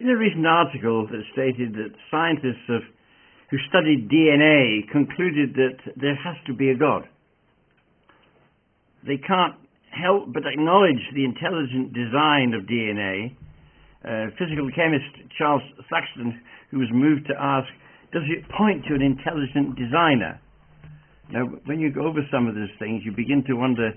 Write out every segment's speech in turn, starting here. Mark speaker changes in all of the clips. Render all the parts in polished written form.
Speaker 1: In a recent article that stated that scientists who studied DNA concluded that there has to be a God. They can't help but acknowledge the intelligent design of DNA. Physical chemist Charles Thaxton, who was moved to ask, does it point to an intelligent designer? Now, when you go over some of those things, you begin to wonder,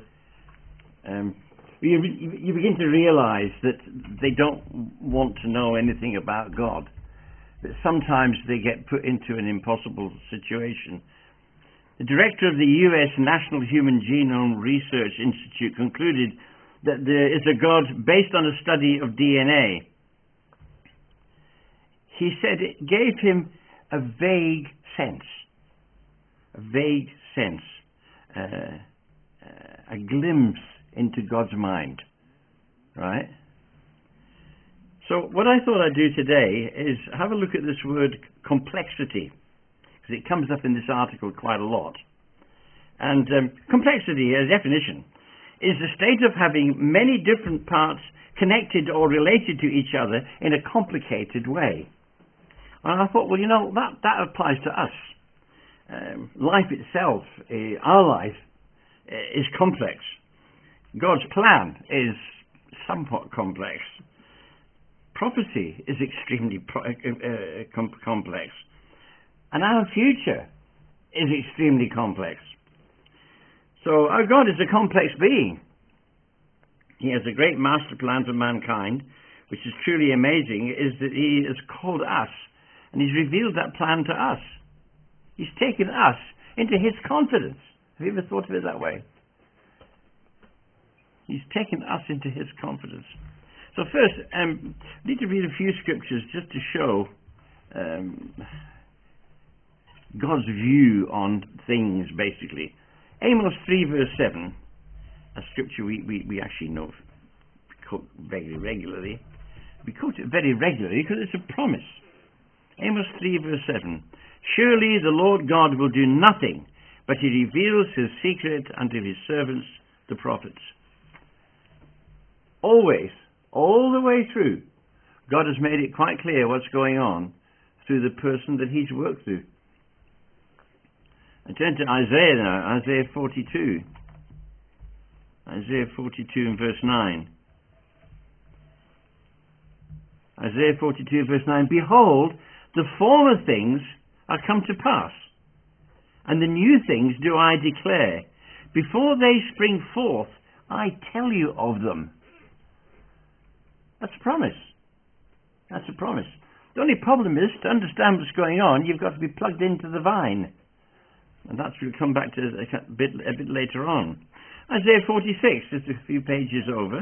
Speaker 1: you begin to realize that they don't want to know anything about God. That sometimes they get put into an impossible situation. The director of the U.S. National Human Genome Research Institute concluded that there is a God based on a study of DNA. He said it gave him a vague sense, a glimpse into God's mind, right? So what I thought I'd do today is have a look at this word complexity, because it comes up in this article quite a lot. And complexity, as definition, is the state of having many different parts connected or related to each other in a complicated way. And I thought, well, you know, that applies to us. Life itself, our life, is complex. God's plan is somewhat complex. Prophecy is extremely complex. And our future is extremely complex. So our God is a complex being. He has a great master plan for mankind, which is truly amazing, is that he has called us, and he's revealed that plan to us. He's taken us into his confidence. Have you ever thought of it that way? He's taken us into his confidence. So first, I need to read a few scriptures just to show God's view on things, basically. Amos 3 verse 7, a scripture we actually know, quote very regularly. We quote it very regularly because it's a promise. Amos 3 verse 7, surely the Lord God will do nothing, but he reveals his secret unto his servants, the prophets. Always, all the way through, God has made it quite clear what's going on through the person that he's worked through. I turn to Isaiah now, Isaiah 42. Isaiah 42 and verse 9. Isaiah 42 verse 9, behold, the former things are come to pass, and the new things do I declare. Before they spring forth, I tell you of them. That's a promise. That's a promise. The only problem is, to understand what's going on, you've got to be plugged into the vine. And that's what we'll come back to a bit later on. Isaiah 46, just a few pages over.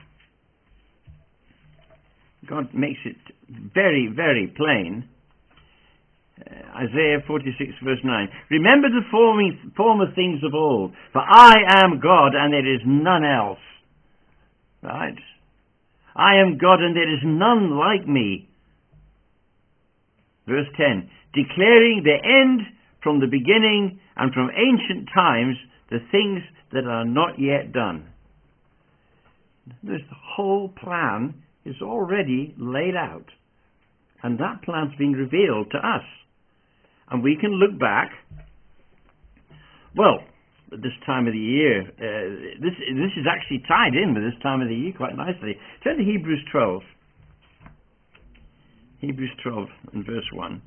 Speaker 1: God makes it very, very plain. Isaiah 46 verse 9. Remember the former things of old, for I am God and there is none else. Right? I am God and there is none like me. Verse 10. Declaring the end from the beginning and from ancient times the things that are not yet done. This whole plan is already laid out. And that plan's been revealed to us. And we can look back, well, at this time of the year, this is actually tied in with this time of the year quite nicely. Turn to Hebrews 12. Hebrews 12 and verse 1.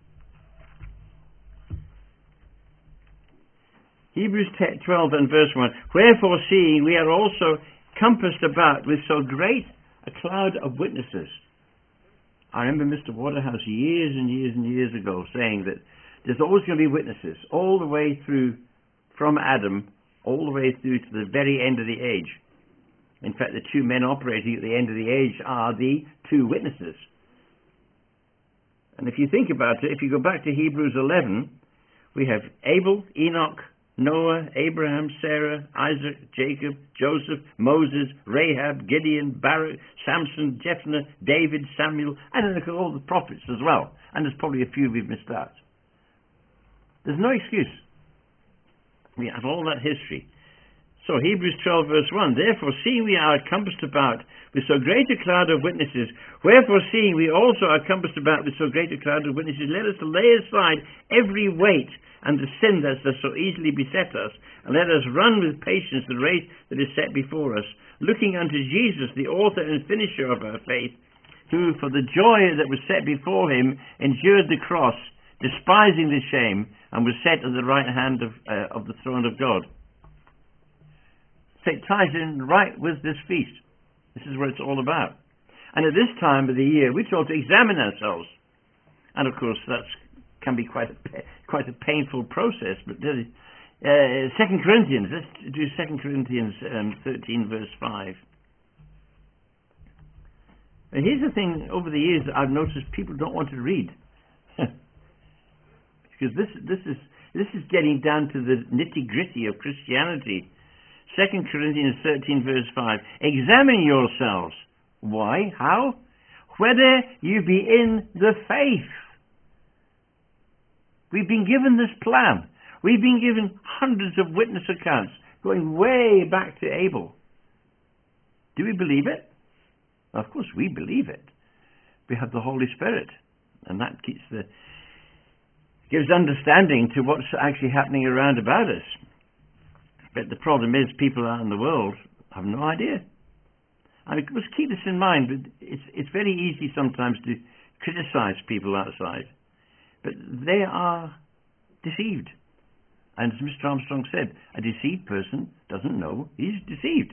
Speaker 1: Hebrews 12 and verse 1. Wherefore, seeing we are also compassed about with so great a cloud of witnesses. I remember Mr. Waterhouse years and years and years ago saying that there's always going to be witnesses all the way through, from Adam, all the way through to the very end of the age. In fact, the two men operating at the end of the age are the two witnesses. And if you think about it, if you go back to Hebrews 11, we have Abel, Enoch, Noah, Abraham, Sarah, Isaac, Jacob, Joseph, Moses, Rahab, Gideon, Barak, Samson, Jephthah, David, Samuel, and then look at all the prophets as well. And there's probably a few we've missed out. There's no excuse. We have all that history. So Hebrews 12 verse 1, therefore seeing we are compassed about with so great a cloud of witnesses, wherefore seeing we also are compassed about with so great a cloud of witnesses, let us lay aside every weight and the sin that does so easily beset us, and let us run with patience the race that is set before us, looking unto Jesus, the author and finisher of our faith, who for the joy that was set before him endured the cross, despising the shame, and was set at the right hand of the throne of God. So it ties in right with this feast. This is what it's all about. And at this time of the year, we're told to examine ourselves. And of course, that can be quite a painful process. But 2 Corinthians, let's do 2 Corinthians 13 verse 5. And here's the thing, over the years I've noticed people don't want to read. Because this is getting down to the nitty-gritty of Christianity. 2 Corinthians 13 verse 5. Examine yourselves. Why? How? Whether you be in the faith. We've been given this plan. We've been given hundreds of witness accounts going way back to Abel. Do we believe it? Of course we believe it. We have the Holy Spirit, and that gives understanding to what's actually happening around about us. But the problem is people out in the world have no idea. I mean, let's keep this in mind. But it's very easy sometimes to criticize people outside, but they are deceived. And as Mr. Armstrong said, a deceived person doesn't know he's deceived.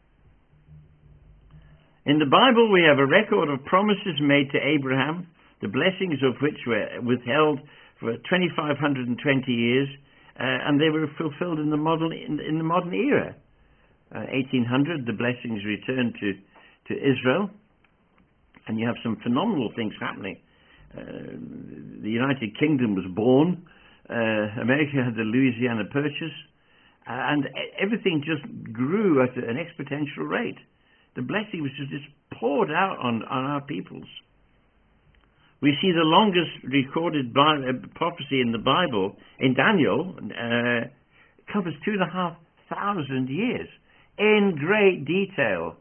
Speaker 1: In the Bible, we have a record of promises made to Abraham, the blessings of which were withheld for 2,520 years, and they were fulfilled in the modern era. 1800, the blessings returned to Israel, and you have some phenomenal things happening. The United Kingdom was born. America had the Louisiana Purchase, and everything just grew at an exponential rate. The blessing was just poured out on our peoples. We see the longest recorded prophecy in the Bible, in Daniel, covers 2,500 years in great detail.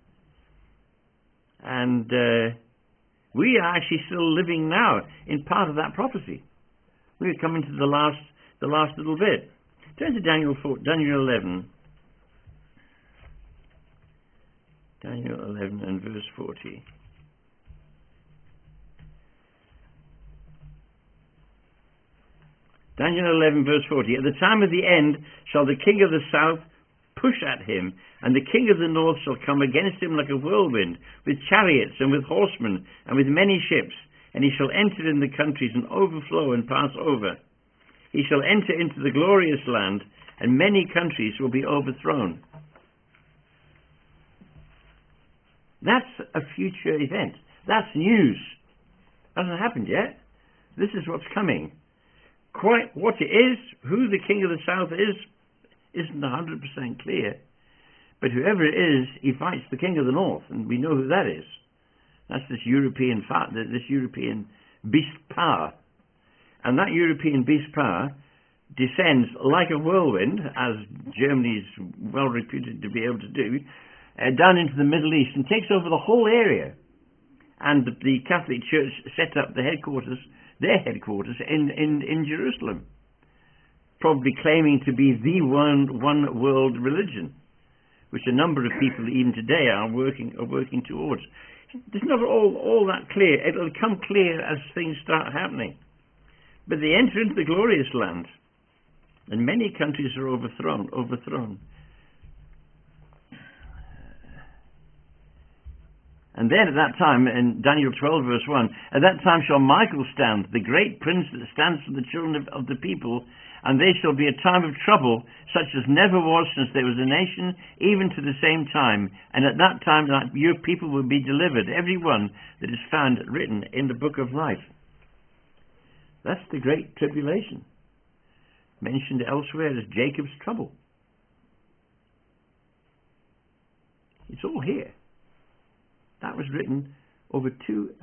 Speaker 1: And we are actually still living now in part of that prophecy. We're coming to the last little bit. Turn to Daniel 11. Daniel 11 and verse 40. Daniel 11 verse 40. At the time of the end shall the king of the south push at him, and the king of the north shall come against him like a whirlwind, with chariots and with horsemen and with many ships, and he shall enter in the countries and overflow and pass over. He shall enter into the glorious land, and many countries will be overthrown. That's a future event. That's news. Hasn't happened yet. This is what's coming. Quite what it is, who the king of the south is, isn't 100% clear. But whoever it is, he fights the king of the north, and we know who that is. That's this European beast power. And that European beast power descends like a whirlwind, as Germany's well reputed to be able to do, down into the Middle East and takes over the whole area. And the Catholic Church set up their headquarters in Jerusalem, probably claiming to be the one world religion, which a number of people even today are working towards. It's not all that clear. It'll come clear as things start happening. But they enter into the glorious land, and many countries are overthrown. And then at that time, in Daniel 12 verse 1, at that time shall Michael stand, the great prince that stands for the children of the people, and there shall be a time of trouble, such as never was since there was a nation, even to the same time. And at that time your people will be delivered, every one that is found written in the book of life. That's the great tribulation, mentioned elsewhere as Jacob's trouble. It's all here. That was written over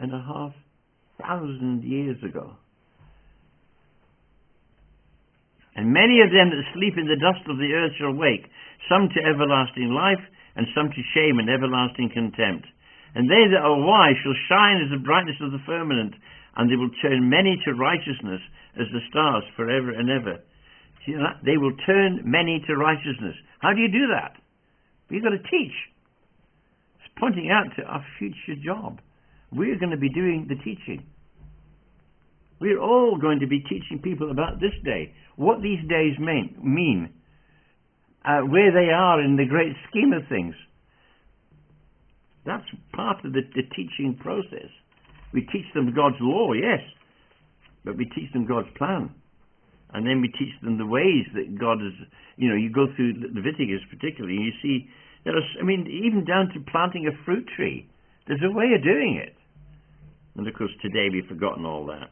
Speaker 1: 2,500 years ago. And many of them that sleep in the dust of the earth shall wake, some to everlasting life, and some to shame and everlasting contempt. And they that are wise shall shine as the brightness of the firmament, and they will turn many to righteousness as the stars forever and ever. See that? They will turn many to righteousness. How do you do that? We've got to teach. It's pointing out to our future job. We're going to be doing the teaching. We're all going to be teaching people about this day, what these days mean, where they are in the great scheme of things. That's part of the teaching process. We teach them God's law, yes, but we teach them God's plan. And then we teach them the ways that God is, you go through Leviticus particularly, and you see, even down to planting a fruit tree, there's a way of doing it. And of course today we've forgotten all that.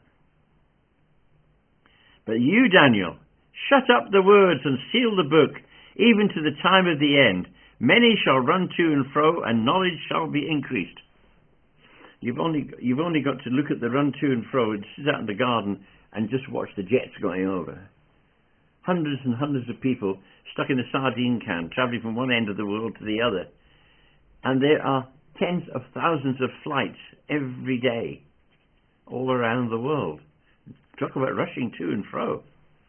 Speaker 1: But you, Daniel, shut up the words and seal the book, even to the time of the end. Many shall run to and fro, and knowledge shall be increased. You've only got to look at the run to and fro and sit out in the garden and just watch the jets going over. Hundreds and hundreds of people stuck in a sardine can, travelling from one end of the world to the other. And there are tens of thousands of flights every day all around the world. Talk about rushing to and fro.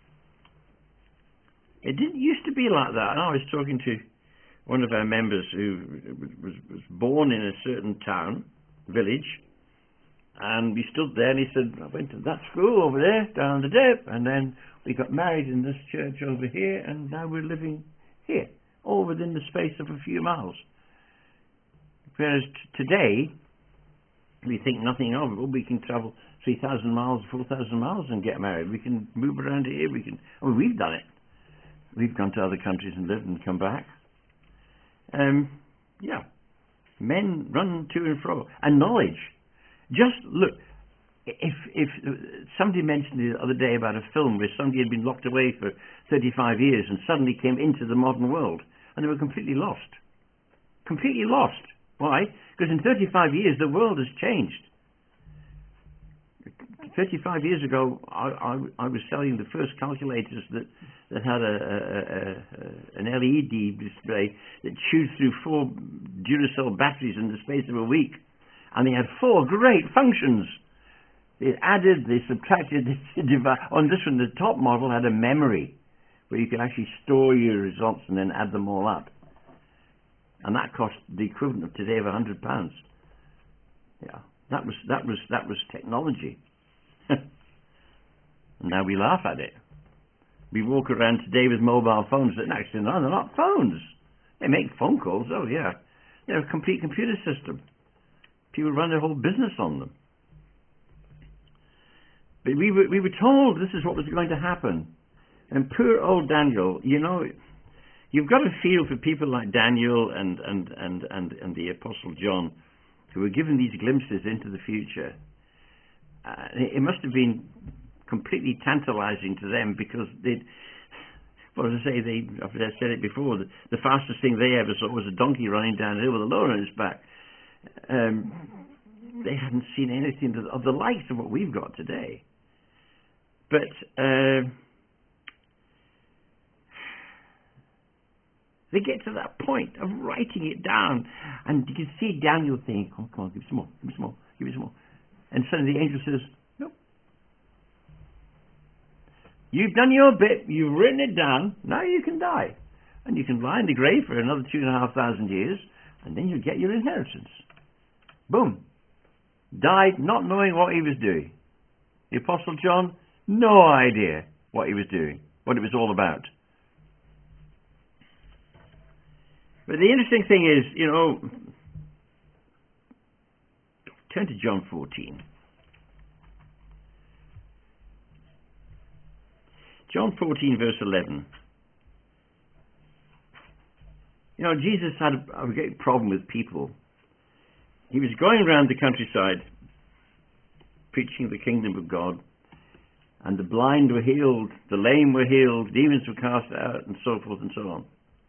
Speaker 1: It didn't used to be like that. And I was talking to one of our members who was born in a certain town, village, and we stood there and he said, I went to that school over there, down the dip, and then we got married in this church over here, and now we're living here, all within the space of a few miles. Whereas today, we think nothing of it. Well, we can travel 3,000 miles, 4,000 miles and get married. We can move around here. We've done it. We've gone to other countries and lived and come back. Men run to and fro. And knowledge. Just look, if somebody mentioned the other day about a film where somebody had been locked away for 35 years and suddenly came into the modern world and they were completely lost. Completely lost. Why? Because in 35 years the world has changed. 35 years ago I was selling the first calculators that had an LED display that chewed through 4 Duracell batteries in the space of a week. And they had 4 great functions. They added, they subtracted, they divided. On this one, the top model had a memory where you could actually store your results and then add them all up. And that cost the equivalent of today of £100. Yeah, that was technology. And now we laugh at it. We walk around today with mobile phones that actually no, they're not phones. They make phone calls. Oh yeah, they're a complete computer system. People run their whole business on them. But we were told this is what was going to happen. And poor old Daniel, you've got to feel for people like Daniel and the Apostle John, who were given these glimpses into the future. It must have been completely tantalizing to them, because I've said it before, the fastest thing they ever saw was a donkey running down a hill with a load on its back. They hadn't seen anything of the likes of what we've got today. But they get to that point of writing it down, and you can see Daniel thinking, come on, give me some more, give me some more, give me some more. And suddenly the angel says, nope. You've done your bit, you've written it down, now you can die. And you can lie in the grave for another 2,500 years, and then you'll get your inheritance. Boom. Died not knowing what he was doing. The Apostle John, no idea what he was doing, what it was all about. But the interesting thing is, turn to John 14. John 14, verse 11. Jesus had a great problem with people. He was going around the countryside preaching the kingdom of God, and the blind were healed, the lame were healed, demons were cast out, and so forth and so on.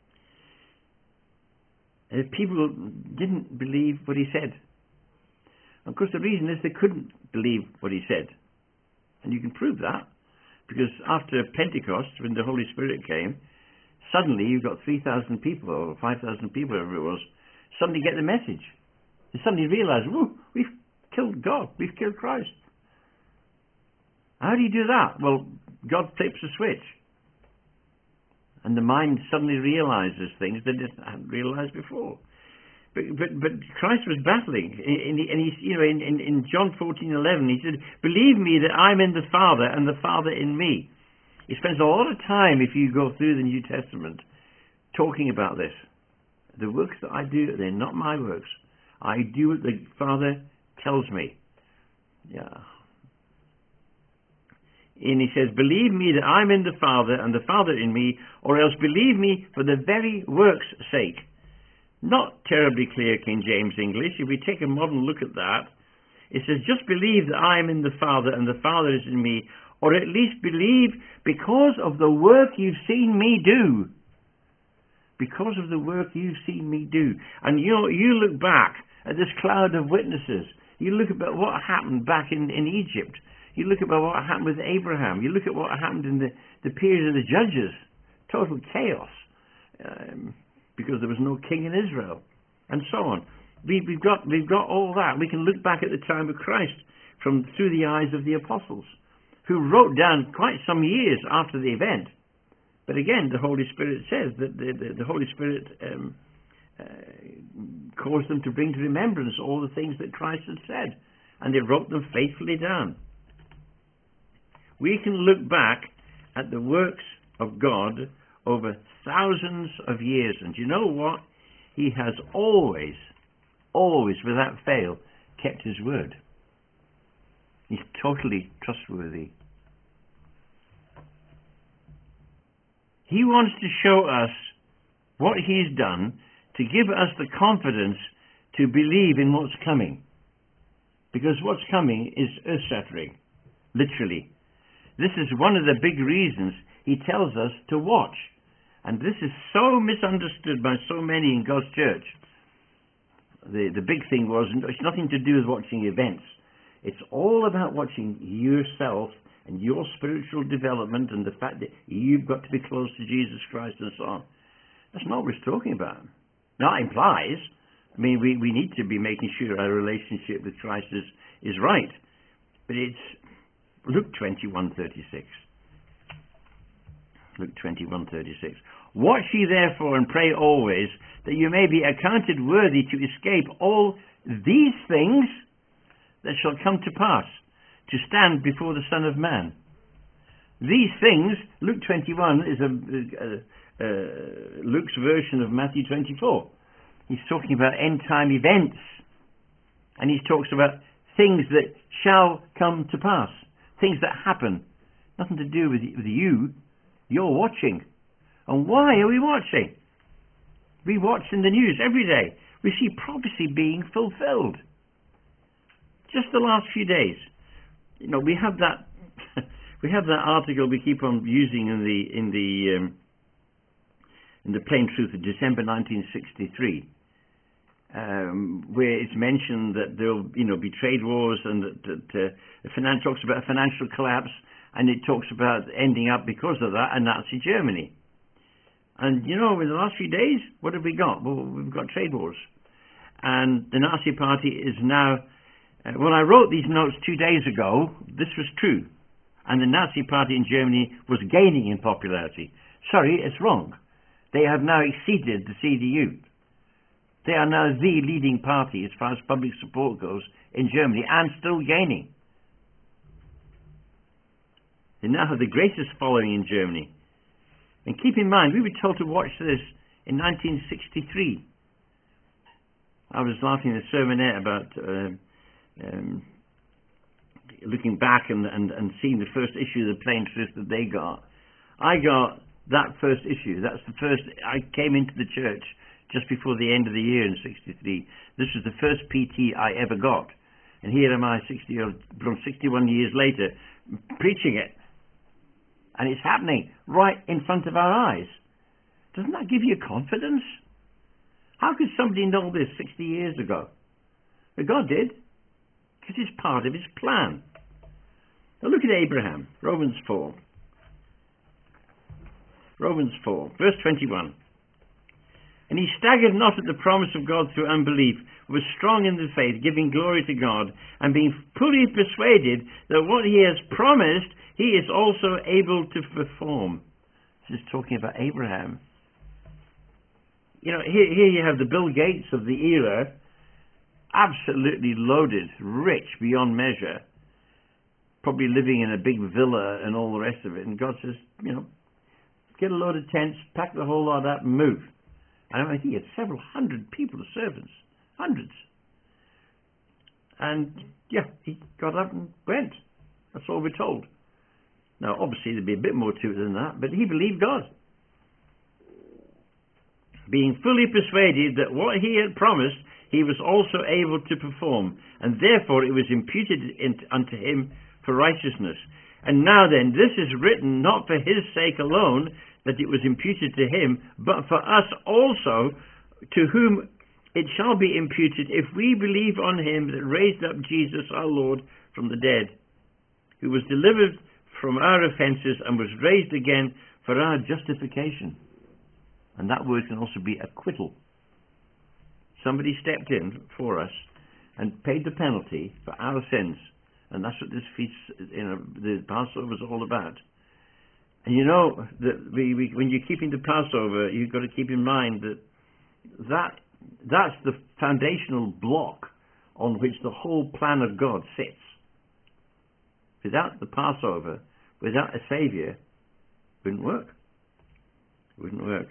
Speaker 1: And people didn't believe what he said. Of course, the reason is they couldn't believe what he said. And you can prove that Because after Pentecost, when the Holy Spirit came, suddenly you've got 3,000 people or 5,000 people, whatever it was, suddenly get the message. They suddenly realize, whoa, we've killed God, we've killed Christ. How do you do that? Well, God flips a switch. And the mind suddenly realizes things that it hadn't realized before. But Christ was battling, in John 14:11 he said, "Believe me that I'm in the Father and the Father in me." He spends a lot of time, if you go through the New Testament, talking about this. The works that I do, they're not my works. I do what the Father tells me. Yeah. And he says, "Believe me that I'm in the Father and the Father in me, or else believe me for the very work's sake." Not terribly clear King James English. If we take a modern look at that, it says, "Just believe that I am in the Father and the Father is in me, or at least believe because of the work you've seen me do." Because of the work you've seen me do. And you look back at this cloud of witnesses. You look at what happened back in Egypt. You look at what happened with Abraham. You look at what happened in the period of the Judges. Total chaos. Because there was no king in Israel, and so on. We've got all that. We can look back at the time of Christ through the eyes of the apostles, who wrote down quite some years after the event. But again, the Holy Spirit says that the Holy Spirit caused them to bring to remembrance all the things that Christ had said, and they wrote them faithfully down. We can look back at the works of God over thousands of years, and you know what? He has always, without fail, kept his word. He's totally trustworthy. He wants to show us what he's done to give us the confidence to believe in what's coming. Because what's coming is earth-shattering, literally. This is one of the big reasons he tells us to watch. And this is so misunderstood by so many in God's church. The big thing was, it's nothing to do with watching events. It's all about watching yourself and your spiritual development and the fact that you've got to be close to Jesus Christ and so on. That's not what we're talking about. Now, it implies, we need to be making sure our relationship with Christ is right. But it's Luke 21:36. Luke 21:36. "Watch ye therefore and pray always, that you may be accounted worthy to escape all these things that shall come to pass, to stand before the Son of Man." These things, Luke 21 is Luke's version of Matthew 24. He's talking about end-time events. And he talks about things that shall come to pass. Things that happen. Nothing to do with you. You're watching. And why are we watching? We watch in the news every day. We see prophecy being fulfilled. Just the last few days. We have that we have that article we keep on using in the Plain Truth of December 1963, where it's mentioned that there'll be trade wars, and that the talks about a financial collapse, and it talks about ending up because of that a Nazi Germany. And in the last few days, what have we got? Well, we've got trade wars, and the Nazi Party is now. When I wrote these notes 2 days ago, this was true, and the Nazi Party in Germany was gaining in popularity. Sorry, it's wrong. They have now exceeded the CDU. They are now the leading party as far as public support goes in Germany, and still gaining. They now have the greatest following in Germany. And keep in mind, we were told to watch this in 1963. I was laughing in a sermonette about looking back and seeing the first issue of the Plain Truth that they got. I got that first issue. That's the first. I came into the church just before the end of the year in '63. This was the first PT I ever got. And here am I, 61 years later, preaching it. And it's happening right in front of our eyes. Doesn't that give you confidence? How could somebody know this 60 years ago? But God did, because it's part of his plan. Now look at Abraham, Romans 4. Romans 4, verse 21. And he staggered not at the promise of God through unbelief, was strong in the faith, giving glory to God, and being fully persuaded that what he has promised, he is also able to perform. This is talking about Abraham. You know, here you have the Bill Gates of the era, absolutely loaded, rich beyond measure, probably living in a big villa and all the rest of it. And God says, you know, get a load of tents, pack the whole lot up and move. And I think he had several hundred people as servants, hundreds. And yeah, he got up and went. That's all we're told. Now, obviously, there'd be a bit more to it than that, but he believed God. Being fully persuaded that what he had promised, he was also able to perform, and therefore it was imputed unto him for righteousness. And now then, this is written not for his sake alone, that it was imputed to him, but for us also, to whom it shall be imputed if we believe on him that raised up Jesus our Lord from the dead, who was delivered from our offences and was raised again for our justification. And that word can also be acquittal. Somebody stepped in for us and paid the penalty for our sins. And that's what this feast, the Passover is all about. And you know, that when you're keeping the Passover, you've got to keep in mind that's the foundational block on which the whole plan of God sits. Without the Passover, without a Saviour, it wouldn't work. It wouldn't work.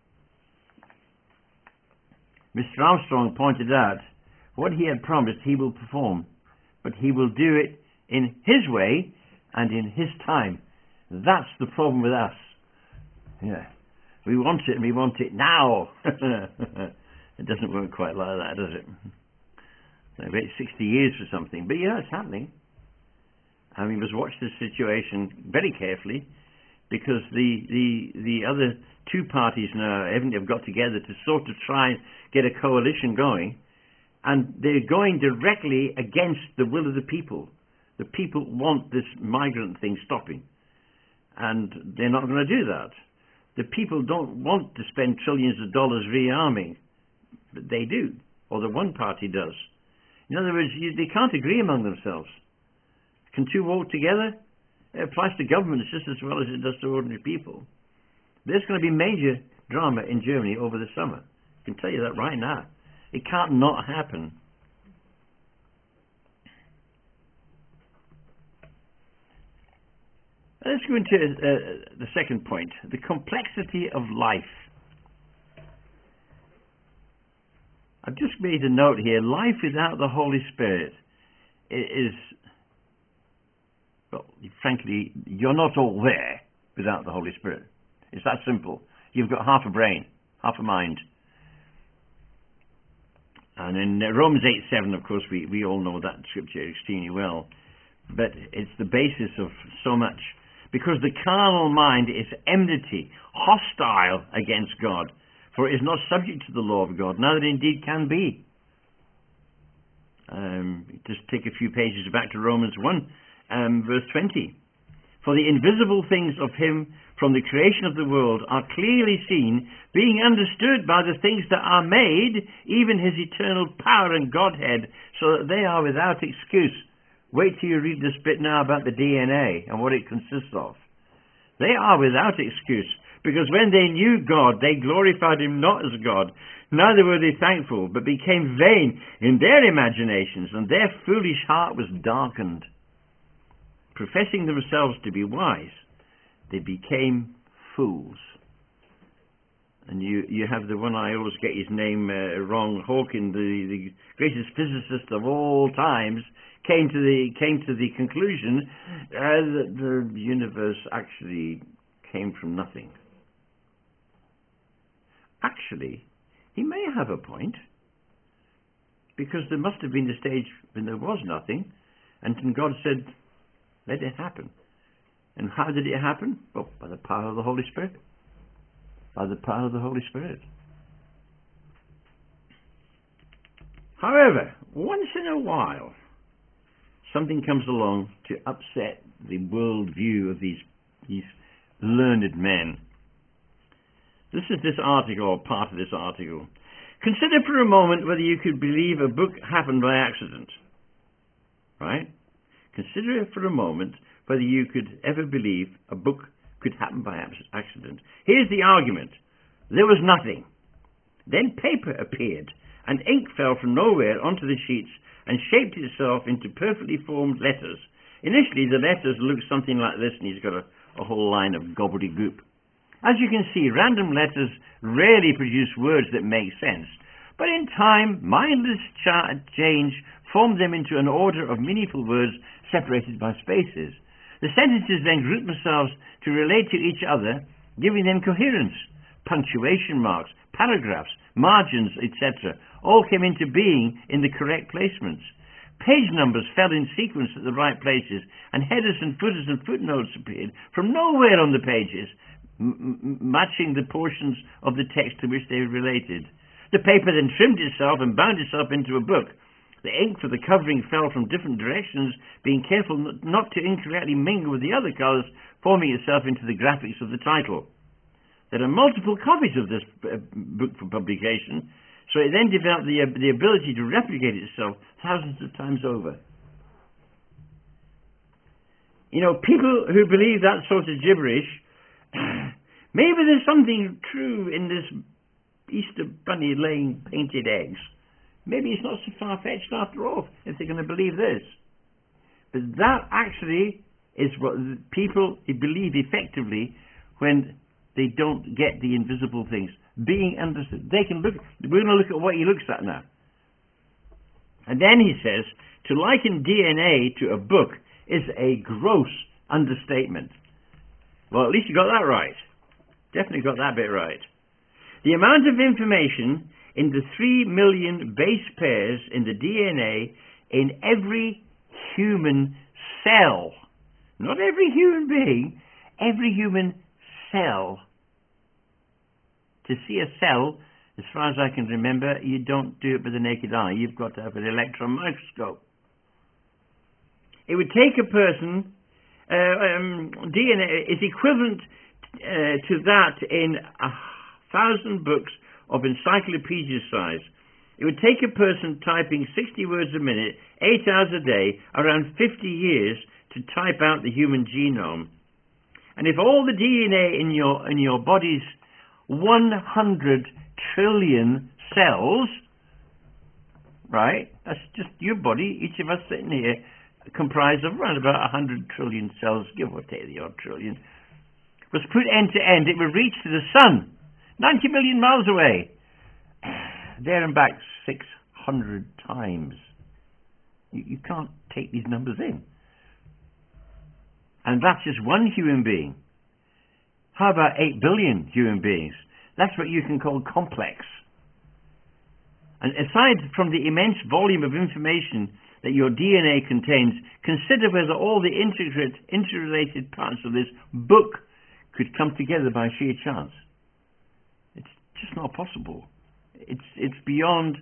Speaker 1: Mr. Armstrong pointed out, what he had promised he will perform, but he will do it in his way and in his time. That's the problem with us. Yeah, we want it and we want it now. It doesn't work quite like that, does it? I wait 60 years for something, but yeah, it's happening. And we must watch this situation very carefully, because the other two parties now evidently have got together to sort of try and get a coalition going, and they're going directly against the will of the people. The people want this migrant thing stopping, and they're not going to do that. The people don't want to spend trillions of dollars rearming, but they do, or the one party does. In other words, they can't agree among themselves. Can two walk together? It applies to governments just as well as it does to ordinary people. There's going to be major drama in Germany over the summer. I can tell you that right now. It can't not happen. Let's go into the second point, the complexity of life. I've just made a note here. Life without the Holy Spirit is, well, frankly, you're not all there without the Holy Spirit. It's that simple. You've got half a brain, half a mind. And in Romans 8:7, of course, we all know that scripture extremely well. But it's the basis of so much. Because the carnal mind is enmity, hostile against God. For it is not subject to the law of God, neither indeed can be. Just take a few pages back to Romans 1, verse 20. For the invisible things of him from the creation of the world are clearly seen, being understood by the things that are made, even his eternal power and Godhead, so that they are without excuse. Wait till you read this bit now about the DNA and what it consists of. They are without excuse, because when they knew God, they glorified him not as God, neither were they thankful, but became vain in their imaginations, and their foolish heart was darkened. Professing themselves to be wise, they became fools. And you have the one, I always get his name wrong, Hawking, the greatest physicist of all times, came to the conclusion that the universe actually came from nothing. Actually, he may have a point, because there must have been a stage when there was nothing, and God said, let it happen. And how did it happen? Well, by the power of the Holy Spirit. By the power of the Holy Spirit. However, once in a while, something comes along to upset the world view of these learned men. This is this article, or part of this article. Consider for a moment whether you could believe a book happened by accident. Right? Consider for a moment whether you could ever believe a book could happen by accident. Here's the argument. There was nothing. Then paper appeared, and ink fell from nowhere onto the sheets and shaped itself into perfectly formed letters. Initially, the letters looked something like this, and he's got a whole line of gobbledygook. As you can see, random letters rarely produce words that make sense, but in time, mindless change formed them into an order of meaningful words separated by spaces. The sentences then grouped themselves to relate to each other, giving them coherence. Punctuation marks, paragraphs, margins, etc. all came into being in the correct placements. Page numbers fell in sequence at the right places, and headers and footers and footnotes appeared from nowhere on the pages, matching the portions of the text to which they related. The paper then trimmed itself and bound itself into a book. The ink for the covering fell from different directions, being careful not to incorrectly mingle with the other colours, forming itself into the graphics of the title. There are multiple copies of this book for publication, so it then developed the ability to replicate itself thousands of times over. You know, people who believe that sort of gibberish, maybe there's something true in this Easter bunny laying painted eggs. Maybe it's not so far-fetched after all, if they're going to believe this. But that actually is what people believe effectively when they don't get the invisible things being understood. They can look. We're going to look at what he looks at now. And then he says, to liken DNA to a book is a gross understatement. Well, at least you got that right. Definitely got that bit right. The amount of information in the 3 million base pairs in the DNA in every human cell, not every human being, every human cell. To see a cell, as far as I can remember, you don't do it with the naked eye. You've got to have an electron microscope. It would take a person, DNA is equivalent to that in 1,000 books of encyclopedia size. It would take a person typing 60 words a minute, 8 hours a day, around 50 years to type out the human genome. And if all the DNA in your body's 100 trillion cells, right, that's just your body, each of us sitting here, comprised of around about 100 trillion cells, give or take the odd trillion, was put end to end, it would reach to the sun, 90 million miles away, there and back 600 times. You can't take these numbers in. And that's just one human being. How about 8 billion human beings? That's what you can call complex. And aside from the immense volume of information that your DNA contains, consider whether all the intricate, interrelated parts of this book could come together by sheer chance. It's just not possible. It's beyond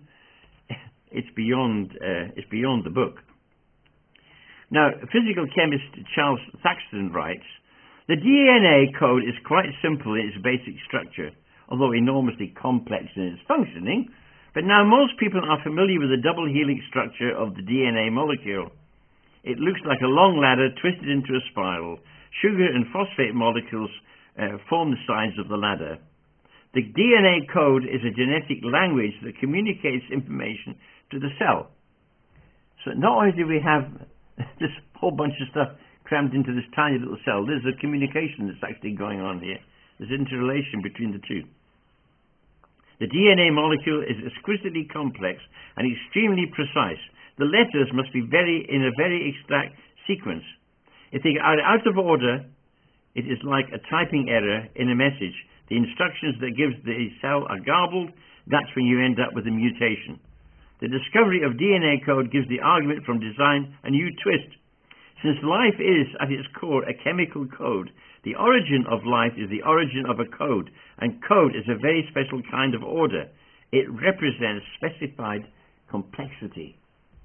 Speaker 1: the book. Now, physical chemist Charles Thaxton writes, the DNA code is quite simple in its basic structure, although enormously complex in its functioning, but now most people are familiar with the double helix structure of the DNA molecule. It looks like a long ladder twisted into a spiral. Sugar and phosphate molecules form the sides of the ladder. The DNA code is a genetic language that communicates information to the cell. So not only do we have this whole bunch of stuff crammed into this tiny little cell, there's a communication that's actually going on here. There's interrelation between the two. The DNA molecule is exquisitely complex and extremely precise. The letters must be in a very exact sequence. If they are out of order, it is like a typing error in a message. The instructions that gives the cell are garbled. That's when you end up with a mutation. The discovery of DNA code gives the argument from design a new twist. Since life is, at its core, a chemical code, the origin of life is the origin of a code, and code is a very special kind of order. It represents specified complexity.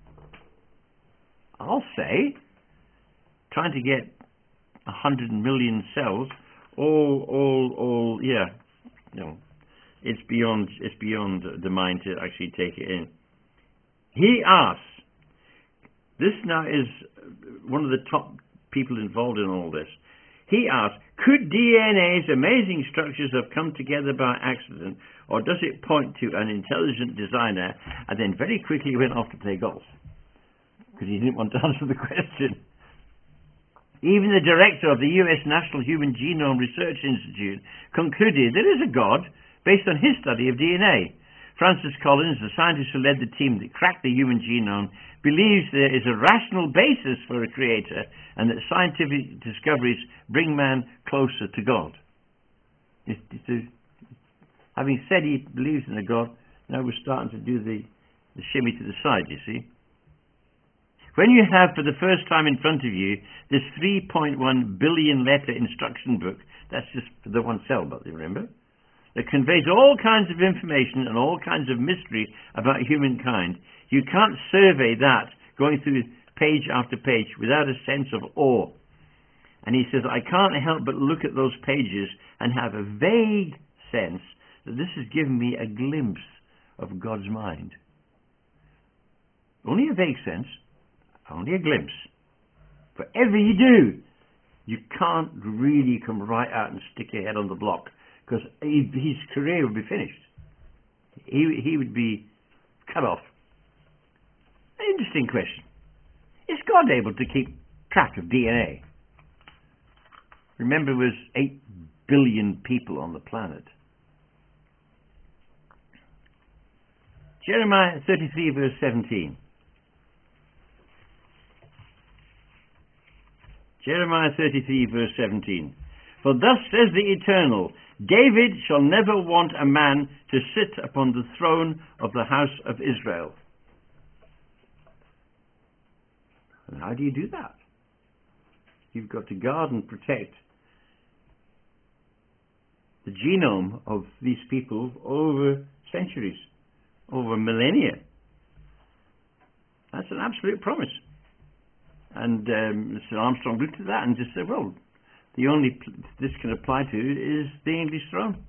Speaker 1: I'll say, trying to get 100 million cells, all No, it's beyond the mind to actually take it in. He asks. This now is one of the top people involved in all this. He asks, could DNA's amazing structures have come together by accident, or does it point to an intelligent designer? And then very quickly went off to play golf, because he didn't want to answer the question. Even the director of the US National Human Genome Research Institute concluded there is a God based on his study of DNA. Francis Collins, the scientist who led the team that cracked the human genome, believes there is a rational basis for a creator and that scientific discoveries bring man closer to God. Having said he believes in a God, now we're starting to do the shimmy to the side, you see. When you have for the first time in front of you this 3.1 billion letter instruction book, that's just for the one cell, but you remember? That conveys all kinds of information and all kinds of mystery about humankind. You can't survey that going through page after page without a sense of awe. And he says, I can't help but look at those pages and have a vague sense that this has given me a glimpse of God's mind. Only a vague sense, only a glimpse. Whatever you do, you can't really come right out and stick your head on the block, because his career would be finished. He would be cut off. An interesting question. Is God able to keep track of DNA? Remember, there was 8 billion people on the planet. Jeremiah 33 verse 17. Jeremiah 33 verse 17. For thus says the Eternal, David shall never want a man to sit upon the throne of the house of Israel. And how do you do that? You've got to guard and protect the genome of these people over centuries, over millennia. That's an absolute promise. And Mr. Armstrong looked at that and just said, well, the only this can apply to is the English throne.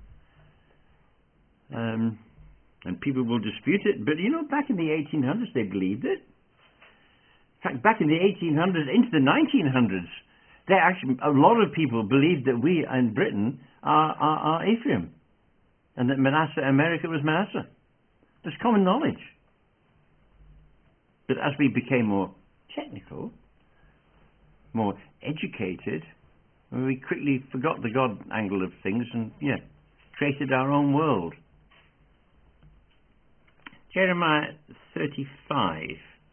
Speaker 1: And people will dispute it, but back in the 1800s they believed it. In fact, back in the 1800s into the 1900s, a lot of people believed that we in Britain are Ephraim, and that America was Manasseh. There's common knowledge. But as we became more technical, more educated, we quickly forgot the God angle of things and created our own world. Jeremiah 35.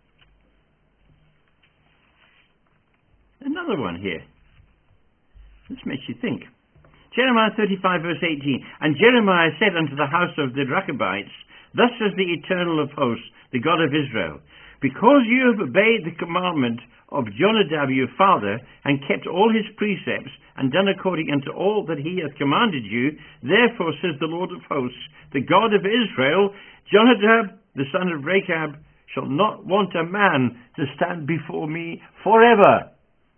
Speaker 1: Another one here. This makes you think. Jeremiah 35 verse 18. And Jeremiah said unto the house of the Rechabites, Thus says the Eternal of hosts, the God of Israel, because you have obeyed the commandment of Jonadab your father, and kept all his precepts, and done according unto all that he hath commanded you, therefore says the Lord of hosts, the God of Israel, Jonadab the son of Rechab shall not want a man to stand before me forever.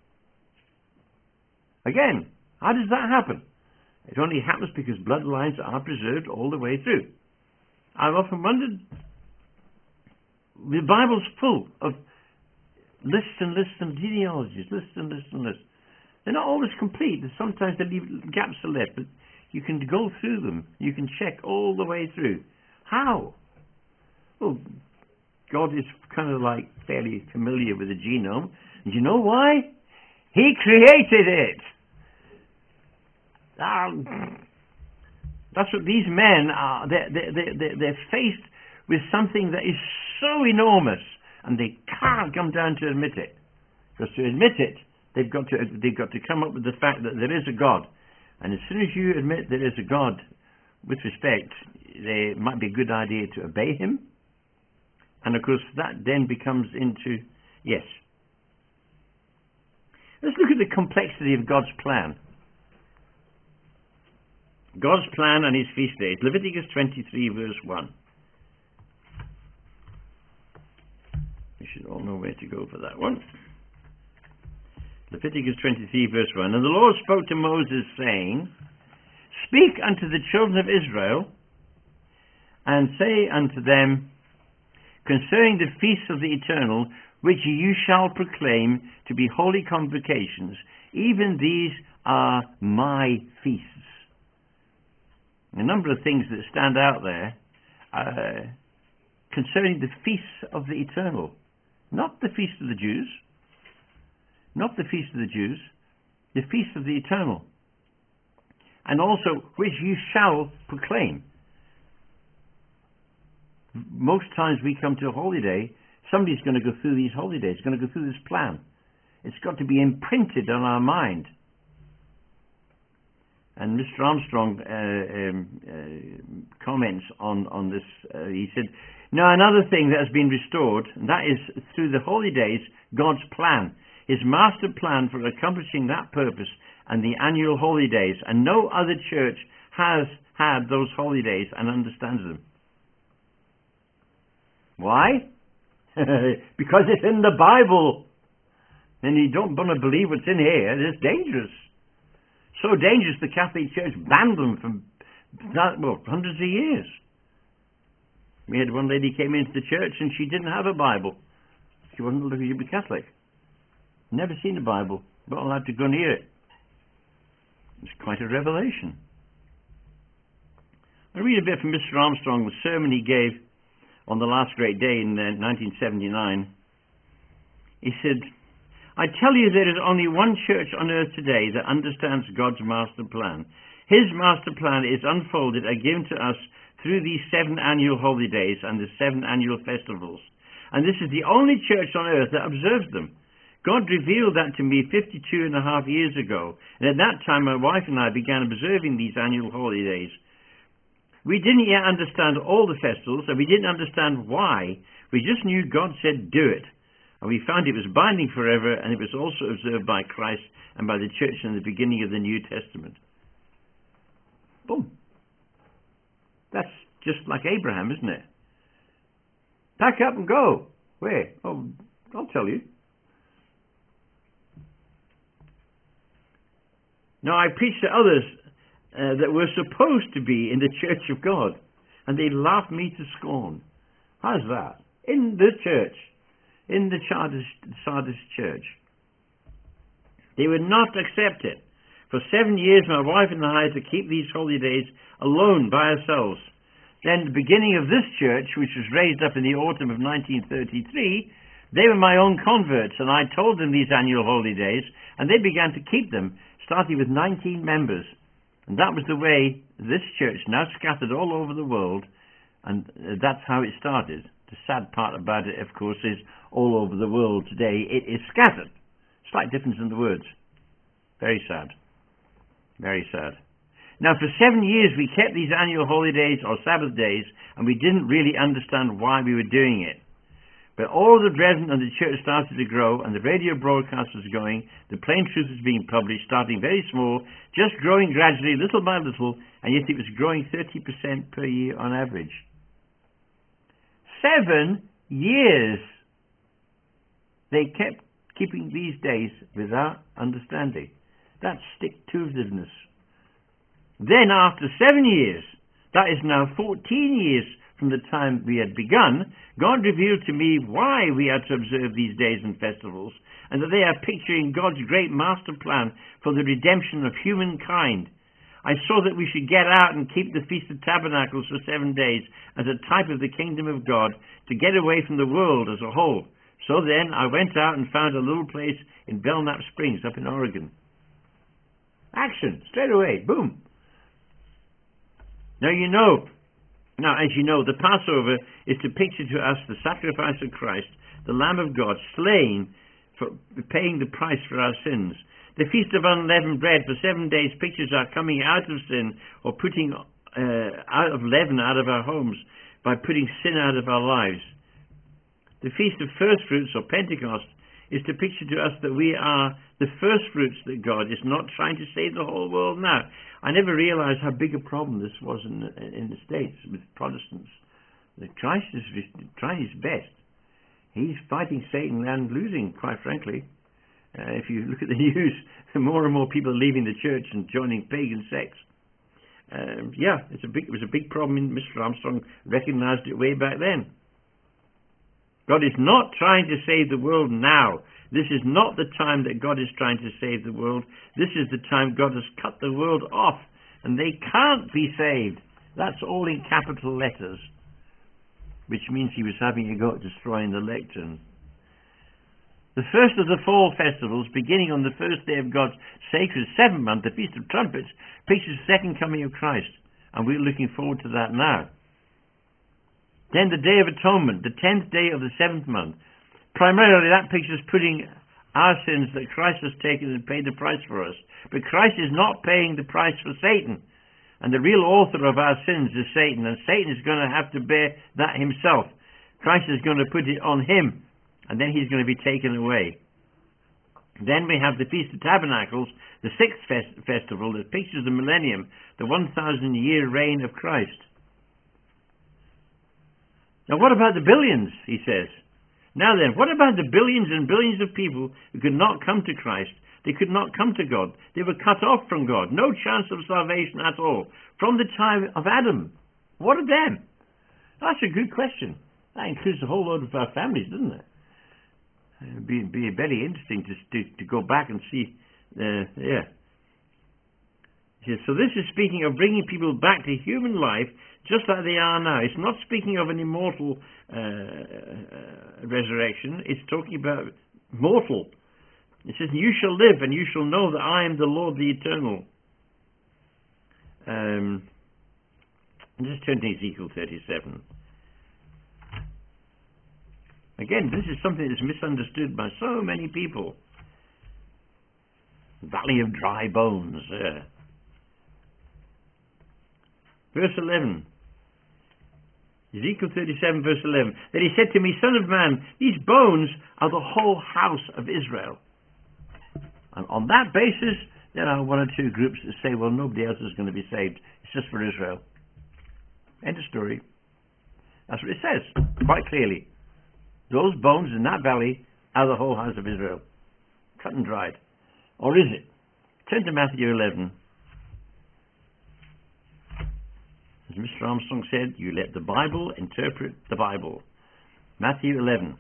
Speaker 1: Again, how does that happen? It only happens because bloodlines are preserved all the way through. I've often wondered, the Bible's full of lists and lists of genealogies, lists and lists and lists. They're not always complete. Sometimes they leave gaps are left, but you can go through them. You can check all the way through. How? Well, God is kind of like fairly familiar with the genome. And you know why? He created it. That's what these men are. They're faced with something that is so enormous, and they can't come down to admit it. Because to admit it, they've got to come up with the fact that there is a God. And as soon as you admit there is a God, with respect, it might be a good idea to obey him. And of course, that then becomes into, yes. Let's look at the complexity of God's plan. God's plan and his feast days. Leviticus 23 verse 1. We should all know where to go for that one. Leviticus 23 verse 1. And the Lord spoke to Moses, saying, Speak unto the children of Israel, and say unto them concerning the feasts of the eternal, which you shall proclaim to be holy convocations, even these are my feasts. A number of things that stand out there concerning the feasts of the eternal. Not the feast of the Jews, not the feast of the Jews, the feast of the eternal. And also, which you shall proclaim. Most times we come to a holiday, somebody's going to go through these holidays, going to go through this plan. It's got to be imprinted on our mind. And Mr. Armstrong comments on this. He said, now another thing that has been restored, and that is through the holidays, God's plan, his master plan for accomplishing that purpose, and the annual holidays. And no other church has had those holidays and understands them. Why? Because it's in the Bible. And you don't want to believe what's in here. It's dangerous. So dangerous the Catholic Church banned them for hundreds of years. We had one lady came into the church and she didn't have a Bible. She wasn't looking to be Catholic. Never seen a Bible. Not allowed to go near it. It's quite a revelation. I read a bit from Mr. Armstrong, the sermon he gave on the last great day in 1979. He said, I tell you there is only one church on earth today that understands God's master plan. His master plan is unfolded and given to us through these 7 annual holidays and the 7 annual festivals. And this is the only church on earth that observes them. God revealed that to me 52 and a half years ago. And at that time my wife and I began observing these annual holidays. We didn't yet understand all the festivals, and we didn't understand why. We just knew God said do it. And we found it was binding forever, and it was also observed by Christ and by the church in the beginning of the New Testament. Boom. That's just like Abraham, isn't it? Pack up and go. Where? Oh, I'll tell you. Now, I preached to others that were supposed to be in the church of God, and they laughed me to scorn. How's that? In the church. In the Sardis church. They would not accept it. For 7 years my wife and I had to keep these holidays alone by ourselves. Then the beginning of this church, which was raised up in the autumn of 1933, they were my own converts, and I told them these annual holidays, and they began to keep them, starting with 19 members. And that was the way this church, now scattered all over the world, and that's how it started. The sad part about it, of course, is all over the world today it is scattered. Slight difference in the words. Very sad. Very sad. Now, for 7 years we kept these annual holidays or Sabbath days, and we didn't really understand why we were doing it. But all the brethren and the church started to grow, and the radio broadcast was going, the plain truth was being published, starting very small, just growing gradually, little by little, and yet it was growing 30% per year on average. 7 years they kept keeping these days without understanding. That's stick-to-itiveness. Then after 7 years, that is now 14 years from the time we had begun, God revealed to me why we are to observe these days and festivals, and that they are picturing God's great master plan for the redemption of humankind. I saw that we should get out and keep the Feast of Tabernacles for 7 days as a type of the kingdom of God, to get away from the world as a whole. So then I went out and found a little place in Belknap Springs up in Oregon. Action, straight away, boom. Now as you know, the Passover is to picture to us the sacrifice of Christ, the Lamb of God, slain for paying the price for our sins. The Feast of Unleavened Bread for 7 days pictures our coming out of sin, or putting out of leaven out of our homes by putting sin out of our lives. The Feast of First Fruits, or Pentecost, is to picture to us that we are the first fruits, that God is not trying to save the whole world now. I never realized how big a problem this was in the States with Protestants. Christ is trying his best. He's fighting Satan and losing, quite frankly. If you look at the news, more and more people are leaving the church and joining pagan sects. Yeah, it was a big problem, and Mr. Armstrong recognized it way back then. God is not trying to save the world now. This is not the time that God is trying to save the world. This is the time God has cut the world off, and they can't be saved. That's all in capital letters, which means he was having a go at destroying the lectern. The first of the fall festivals, beginning on the first day of God's sacred seventh month, the Feast of Trumpets, pictures the second coming of Christ, and we're looking forward to that now. Then the Day of Atonement, the 10th day of the 7th month. Primarily that pictures putting our sins that Christ has taken and paid the price for us. But Christ is not paying the price for Satan. And the real author of our sins is Satan, and Satan is going to have to bear that himself. Christ is going to put it on him, and then he's going to be taken away. Then we have the Feast of Tabernacles, the 6th festival that pictures the millennium, the 1,000-year reign of Christ. Now what about the billions, he says. Now then, what about the billions and billions of people who could not come to Christ? They could not come to God. They were cut off from God. No chance of salvation at all. From the time of Adam. What of them? That's a good question. That includes a whole load of our families, doesn't it? It'd be very interesting to go back and see. Yeah. So this is speaking of bringing people back to human life just like they are now. It's not speaking of an immortal resurrection. It's talking about mortal. It says, you shall live and you shall know that I am the Lord the Eternal. Just turn to Ezekiel 37. Again, this is something that's misunderstood by so many people. Valley of dry bones. Verse 11. Ezekiel 37 verse 11. Then he said to me, Son of man, these bones are the whole house of Israel. And on that basis, there are one or two groups that say, well, nobody else is going to be saved. It's just for Israel. End of story. That's what it says, quite clearly. Those bones in that valley are the whole house of Israel. Cut and dried. Or is it? Turn to Matthew 11. As Mr. Armstrong said, you let the Bible interpret the Bible. Matthew 11.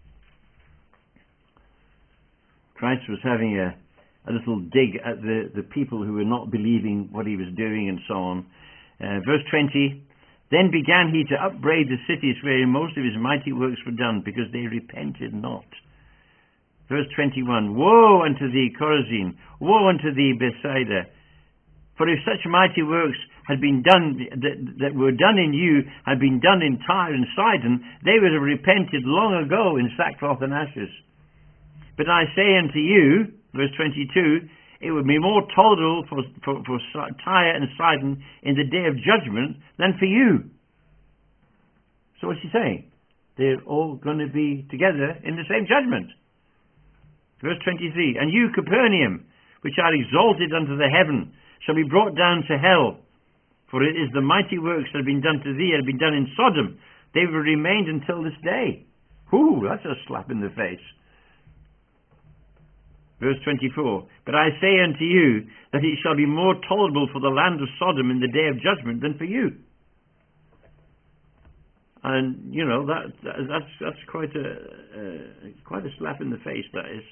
Speaker 1: Christ was having a little dig at the people who were not believing what he was doing and so on. Verse 20. Then began he to upbraid the cities wherein most of his mighty works were done, because they repented not. Verse 21. Woe unto thee, Chorazin! Woe unto thee, Bethsaida! For if such mighty works had been done, that were done in you, had been done in Tyre and Sidon, they would have repented long ago in sackcloth and ashes. But I say unto you, verse 22, it would be more tolerable for Tyre and Sidon in the day of judgment than for you. So what's he saying? They're all going to be together in the same judgment. Verse 23, and you, Capernaum, which are exalted unto the heaven, shall be brought down to hell. For it is the mighty works that have been done to thee, have been done in Sodom. They have remained until this day. Whoo, that's a slap in the face. Verse 24, but I say unto you that it shall be more tolerable for the land of Sodom in the day of judgment than for you. And you know that's quite a slap in the face. That is.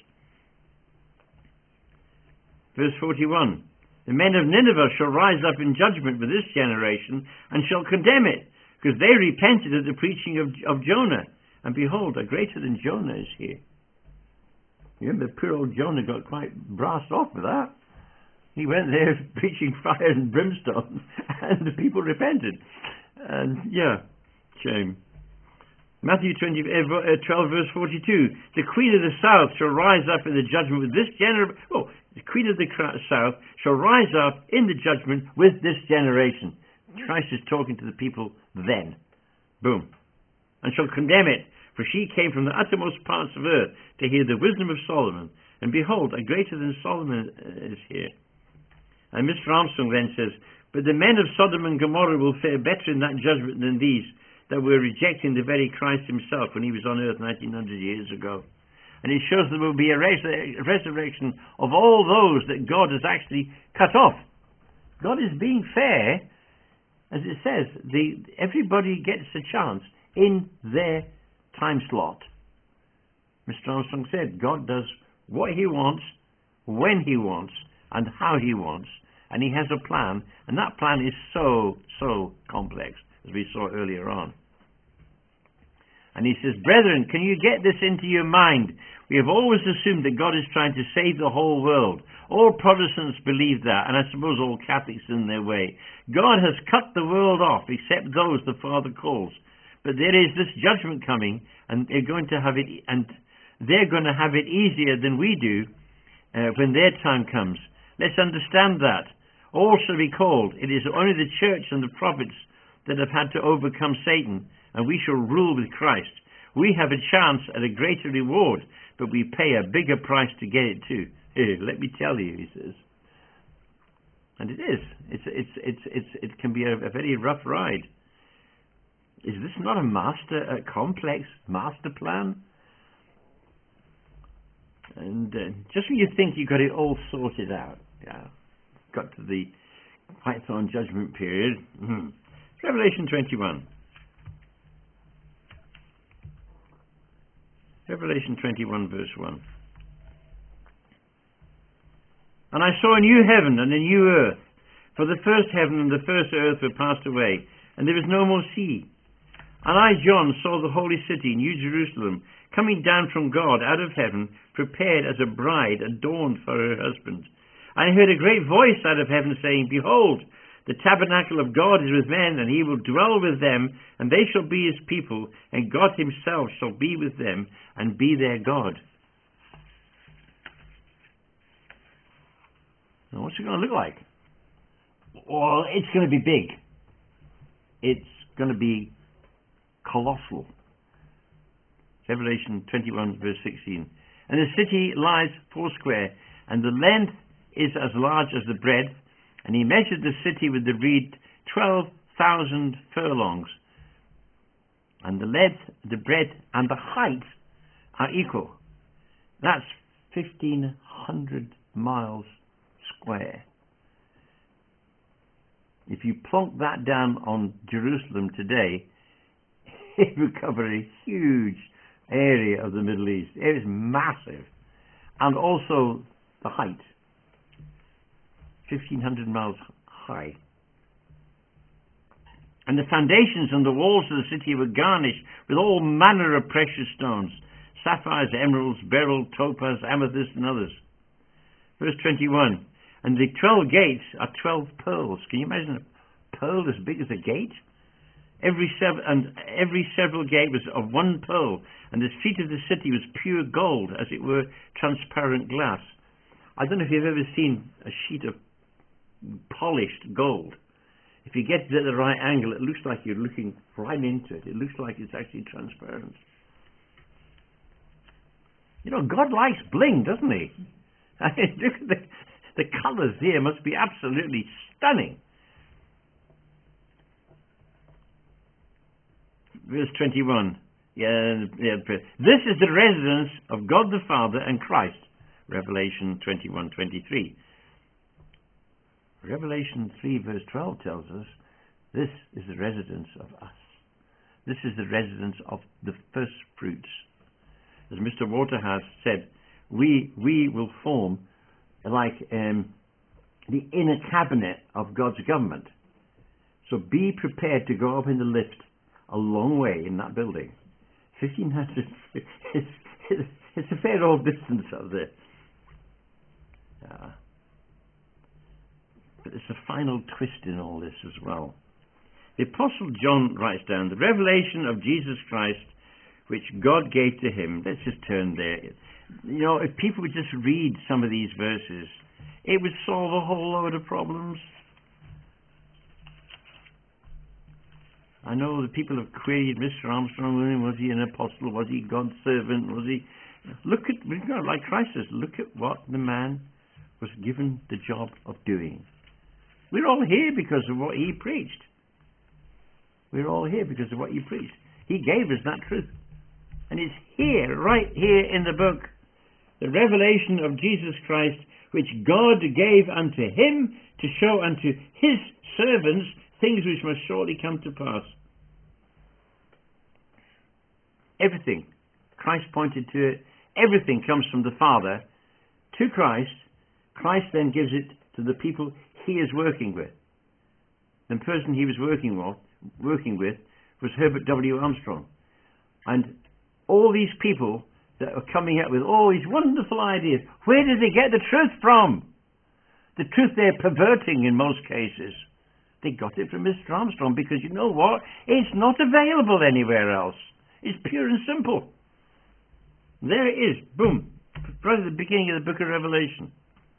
Speaker 1: Verse 41, the men of Nineveh shall rise up in judgment with this generation and shall condemn it, because they repented at the preaching of Jonah. And behold, a greater than Jonah is here. You remember, poor old Jonah got quite brassed off with that. He went there preaching fire and brimstone, and the people repented. And yeah, shame. Matthew 12 verse 42. The queen of the south shall rise up in the judgment with this generation. Oh, the queen of the south shall rise up in the judgment with this generation. Christ is talking to the people then. Boom. And shall condemn it. For she came from the uttermost parts of earth to hear the wisdom of Solomon. And behold, a greater than Solomon is here. And Mr. Armstrong then says, but the men of Sodom and Gomorrah will fare better in that judgment than these that were rejecting the very Christ himself when he was on earth 1900 years ago. And it shows there will be a resurrection of all those that God has actually cut off. God is being fair, as it says. Everybody gets a chance in their time slot. Mr. Armstrong said God does what he wants, when he wants, and how he wants, and he has a plan, and that plan is so complex, as we saw earlier on. And he says, brethren, can you get this into your mind? We have always assumed that God is trying to save the whole world. All Protestants believe that, and I suppose all Catholics in their way. God has cut the world off, except those the Father calls. But there is this judgment coming, and they're going to have it, easier than we do when their time comes. Let's understand that. All shall be called. It is only the church and the prophets that have had to overcome Satan, and we shall rule with Christ. We have a chance at a greater reward, but we pay a bigger price to get it too. Let me tell you, he says. And it is. It can be a very rough ride. Is this not a complex master plan? And just when you think you've got it all sorted out, got to the Python judgment period. Revelation 21. Revelation 21 verse 1. And I saw a new heaven and a new earth, for the first heaven and the first earth were passed away, and there was no more sea. And I, John, saw the holy city, New Jerusalem, coming down from God out of heaven, prepared as a bride adorned for her husband. And I heard a great voice out of heaven saying, Behold, the tabernacle of God is with men, and he will dwell with them, and they shall be his people, and God himself shall be with them, and be their God. Now, what's it going to look like? Well, it's going to be big. It's going to be colossal. Revelation 21 verse 16. And the city lies foursquare, and the length is as large as the breadth, and he measured the city with the reed 12,000 furlongs. And the length, the breadth, and the height are equal. That's 1,500 miles square. If you plonk that down on Jerusalem today, it would cover a huge area of the Middle East. It is massive. And also the height. 1,500 miles high. And the foundations and the walls of the city were garnished with all manner of precious stones, sapphires, emeralds, beryl, topaz, amethyst, and others. Verse 21. And the 12 gates are 12 pearls. Can you imagine a pearl as big as a gate? Every several gate was of one pearl, and the street of the city was pure gold, as it were transparent glass. I don't know if you've ever seen a sheet of polished gold. If you get it at the right angle, it looks like you're looking right into it. It looks like it's actually transparent. You know, God likes bling, doesn't he? I mean, look at the colours here must be absolutely stunning. Verse 21. This is the residence of God the Father and Christ. Revelation 21:23. Revelation 3 verse 12 tells us this is the residence of us. This is the residence of the first fruits. As Mr. Waterhouse said, we will form like the inner cabinet of God's government. So be prepared to go up in the lift a long way in that building. 1,500, it's a fair old distance up there. But there's a final twist in all this as well. The Apostle John writes down, the revelation of Jesus Christ, which God gave to him. Let's just turn there. You know, if people would just read some of these verses, it would solve a whole load of problems. I know the people have queried Mr. Armstrong, was he an apostle? Was he God's servant? Was he... Look at, like Christ says, look at what the man was given the job of doing. We're all here because of what he preached. We're all here because of what he preached. He gave us that truth. And it's here, right here in the book. the revelation of Jesus Christ, which God gave unto him to show unto his servants things which must shortly come to pass. Everything. Christ pointed to it. Everything comes from the Father to Christ. Christ then gives it to the people he is working with. The person he was working with was Herbert W. Armstrong. And all these people that are coming up with all these wonderful ideas, where did they get the truth from? The truth they're perverting in most cases. They got it from Mr. Armstrong, because you know what? It's not available anywhere else. It's pure and simple. There it is. Boom. Right at the beginning of the book of Revelation.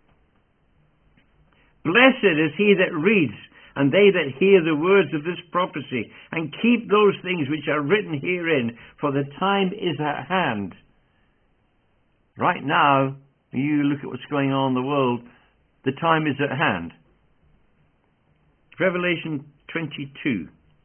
Speaker 1: Blessed is he that reads, and they that hear the words of this prophecy, and keep those things which are written herein, for the time is at hand. Right now, you look at what's going on in the world, the time is at hand. Revelation 22.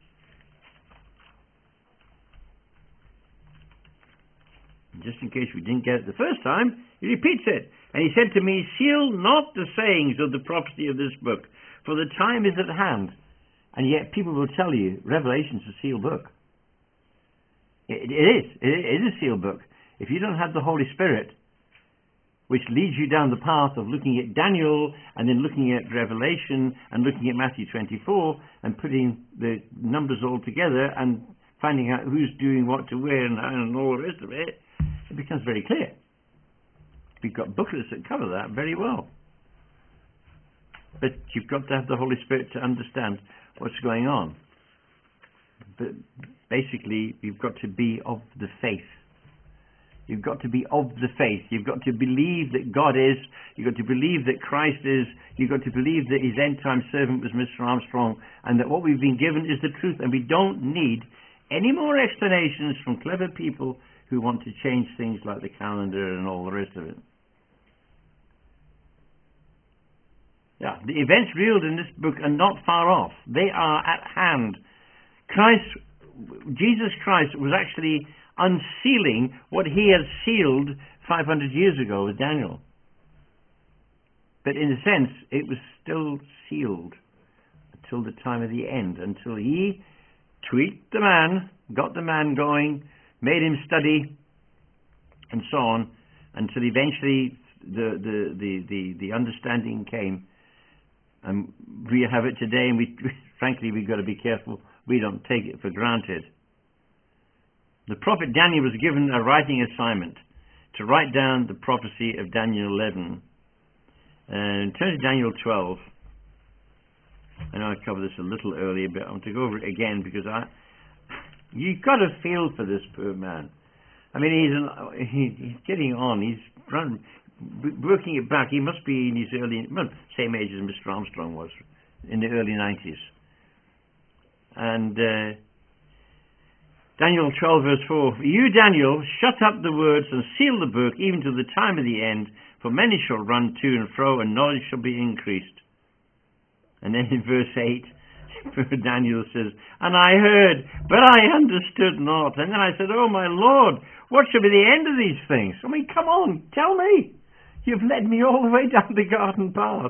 Speaker 1: Just in case we didn't get it the first time, he repeats it. And he said to me, seal not the sayings of the prophecy of this book, for the time is at hand. And yet people will tell you, Revelation's a sealed book. It is. It is a sealed book. If you don't have the Holy Spirit, which leads you down the path of looking at Daniel and then looking at Revelation and looking at Matthew 24 and putting the numbers all together and finding out who's doing what to where and all the rest of it, it becomes very clear. We've got booklets that cover that very well. But you've got to have the Holy Spirit to understand what's going on. But basically, you've got to be of the faith. You've got to be of the faith. You've got to believe that God is. You've got to believe that Christ is. You've got to believe that his end-time servant was Mr. Armstrong, and that what we've been given is the truth. And we don't need any more explanations from clever people who want to change things like the calendar and all the rest of it. Yeah, the events revealed in this book are not far off. They are at hand. Jesus Christ was actually unsealing what he had sealed 500 years ago with Daniel. But in a sense, it was still sealed until the time of the end, until he tweaked the man, got the man going, made him study, and so on, until eventually the understanding came. And we have it today, and frankly, we've got to be careful we don't take it for granted. The prophet Daniel was given a writing assignment to write down the prophecy of Daniel 11. And turn to Daniel 12. I know I covered this a little earlier, but I want to go over it again because you've got to feel for this poor man. I mean, he's getting on. He's working it back. He must be in his same age as Mr. Armstrong was, in the early 90s. And Daniel 12 verse 4, you, Daniel, shut up the words and seal the book even to the time of the end, for many shall run to and fro, and knowledge shall be increased. And then in verse 8, Daniel says, and I heard, but I understood not. And then I said, oh my Lord, what shall be the end of these things? I mean, come on, tell me. You've led me all the way down the garden path.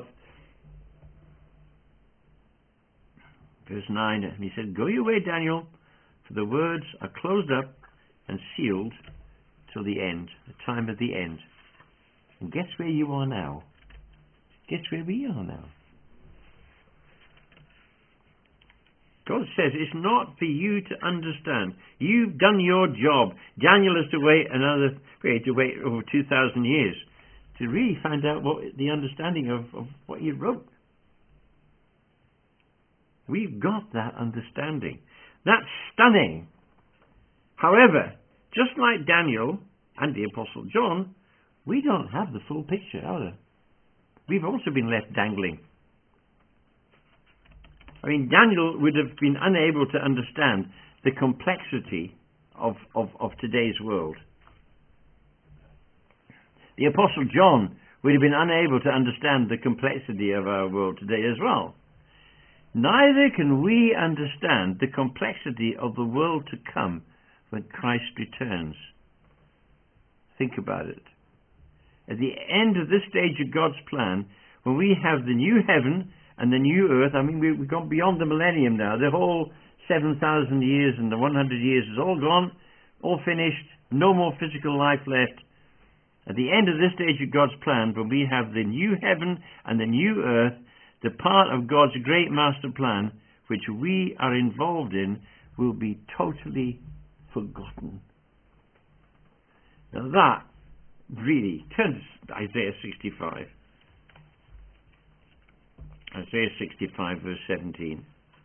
Speaker 1: Verse 9, and he said, go your way, Daniel, for the words are closed up and sealed till the end, the time of the end. And guess where you are now? Guess where we are now? God says it's not for you to understand. You've done your job. Daniel has to wait over 2,000 years to really find out what the understanding of what he wrote. We've got that understanding. That's stunning. However, just like Daniel and the Apostle John, we don't have the full picture either. We've also been left dangling. I mean, Daniel would have been unable to understand the complexity of today's world. The Apostle John would have been unable to understand the complexity of our world today as well. Neither can we understand the complexity of the world to come when Christ returns. Think about it. At the end of this stage of God's plan, when we have the new heaven and the new earth, I mean, we've gone beyond the millennium now. The whole 7,000 years and the 100 years is all gone, all finished, no more physical life left. At the end of this stage of God's plan, when we have the new heaven and the new earth, the part of God's great master plan, which we are involved in, will be totally forgotten. Now that really, turn to Isaiah 65. Isaiah 65 verse 17.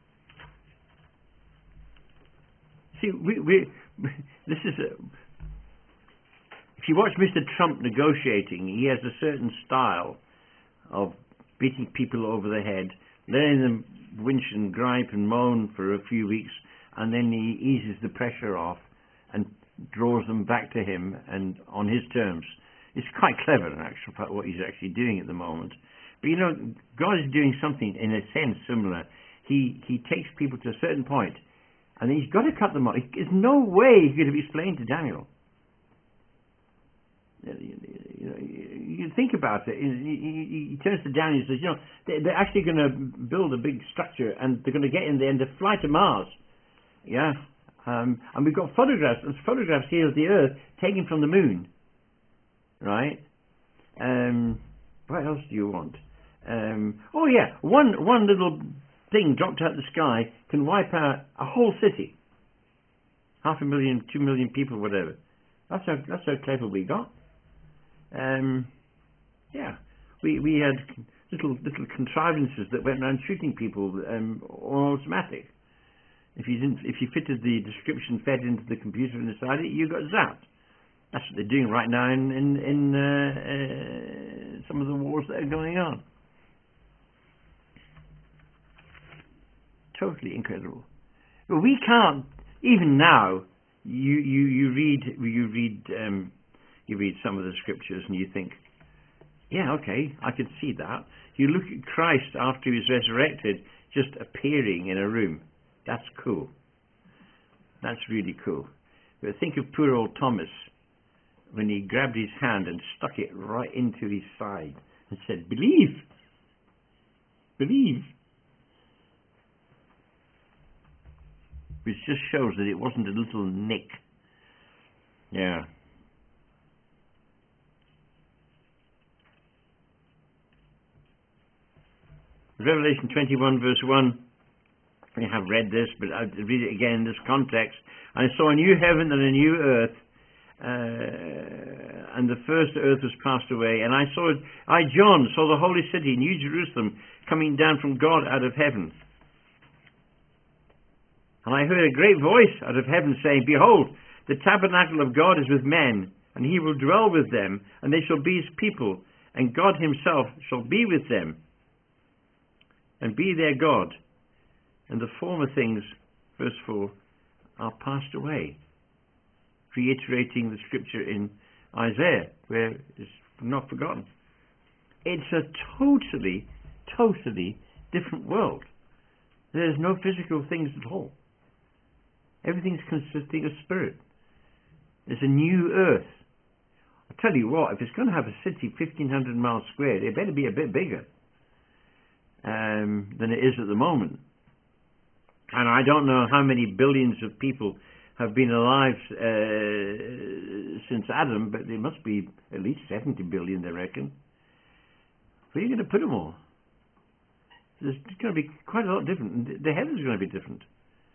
Speaker 1: See, this is if you watch Mr. Trump negotiating, he has a certain style of beating people over the head, letting them winch and gripe and moan for a few weeks, and then he eases the pressure off and draws them back to him and on his terms. It's quite clever, in actual fact, what he's actually doing at the moment. But you know, God is doing something in a sense similar. He takes people to a certain point, and then he's got to cut them off. There's no way he could have explained to Daniel. You think about it. He turns to Daniel and says, you know, they're actually going to build a big structure, and they're going to get in there and they fly to Mars. Yeah. And we've got photographs. There's photographs here of the Earth taken from the moon. Right? What else do you want? Oh yeah, one little thing dropped out of the sky can wipe out a whole city. 500,000, 2 million people, whatever. That's how clever we got. Yeah, we had little contrivances that went around shooting people, all automatic. If you fitted the description fed into the computer inside it, you got zapped. That's what they're doing right now in some of the wars that are going on. Totally incredible. But we can't, even now. You read some of the scriptures and you think, yeah, okay, I can see that. You look at Christ after he was resurrected, just appearing in a room. That's cool. That's really cool. But think of poor old Thomas when he grabbed his hand and stuck it right into his side and said, "Believe, believe." Which just shows that it wasn't a little nick. Yeah. Revelation 21 verse 1. We have read this, but I'll read it again in this context. I saw a new heaven and a new earth, and the first earth was passed away. And I, John, saw the holy city, New Jerusalem, coming down from God out of heaven. And I heard a great voice out of heaven saying, "Behold, the tabernacle of God is with men, and he will dwell with them, and they shall be his people, and God himself shall be with them, and be their God. And the former things," verse 4, "are passed away." Reiterating the scripture in Isaiah, where it's not forgotten. It's a totally different world. There's no physical things at all. Everything's consisting of spirit. There's a new earth. I tell you what, if it's going to have a city 1,500 miles squared, it better be a bit bigger than it is at the moment. And I don't know how many billions of people have been alive since Adam, but there must be at least 70 billion, they reckon. Where are you going to put them all? There's going to be quite a lot different. The heaven's going to be different.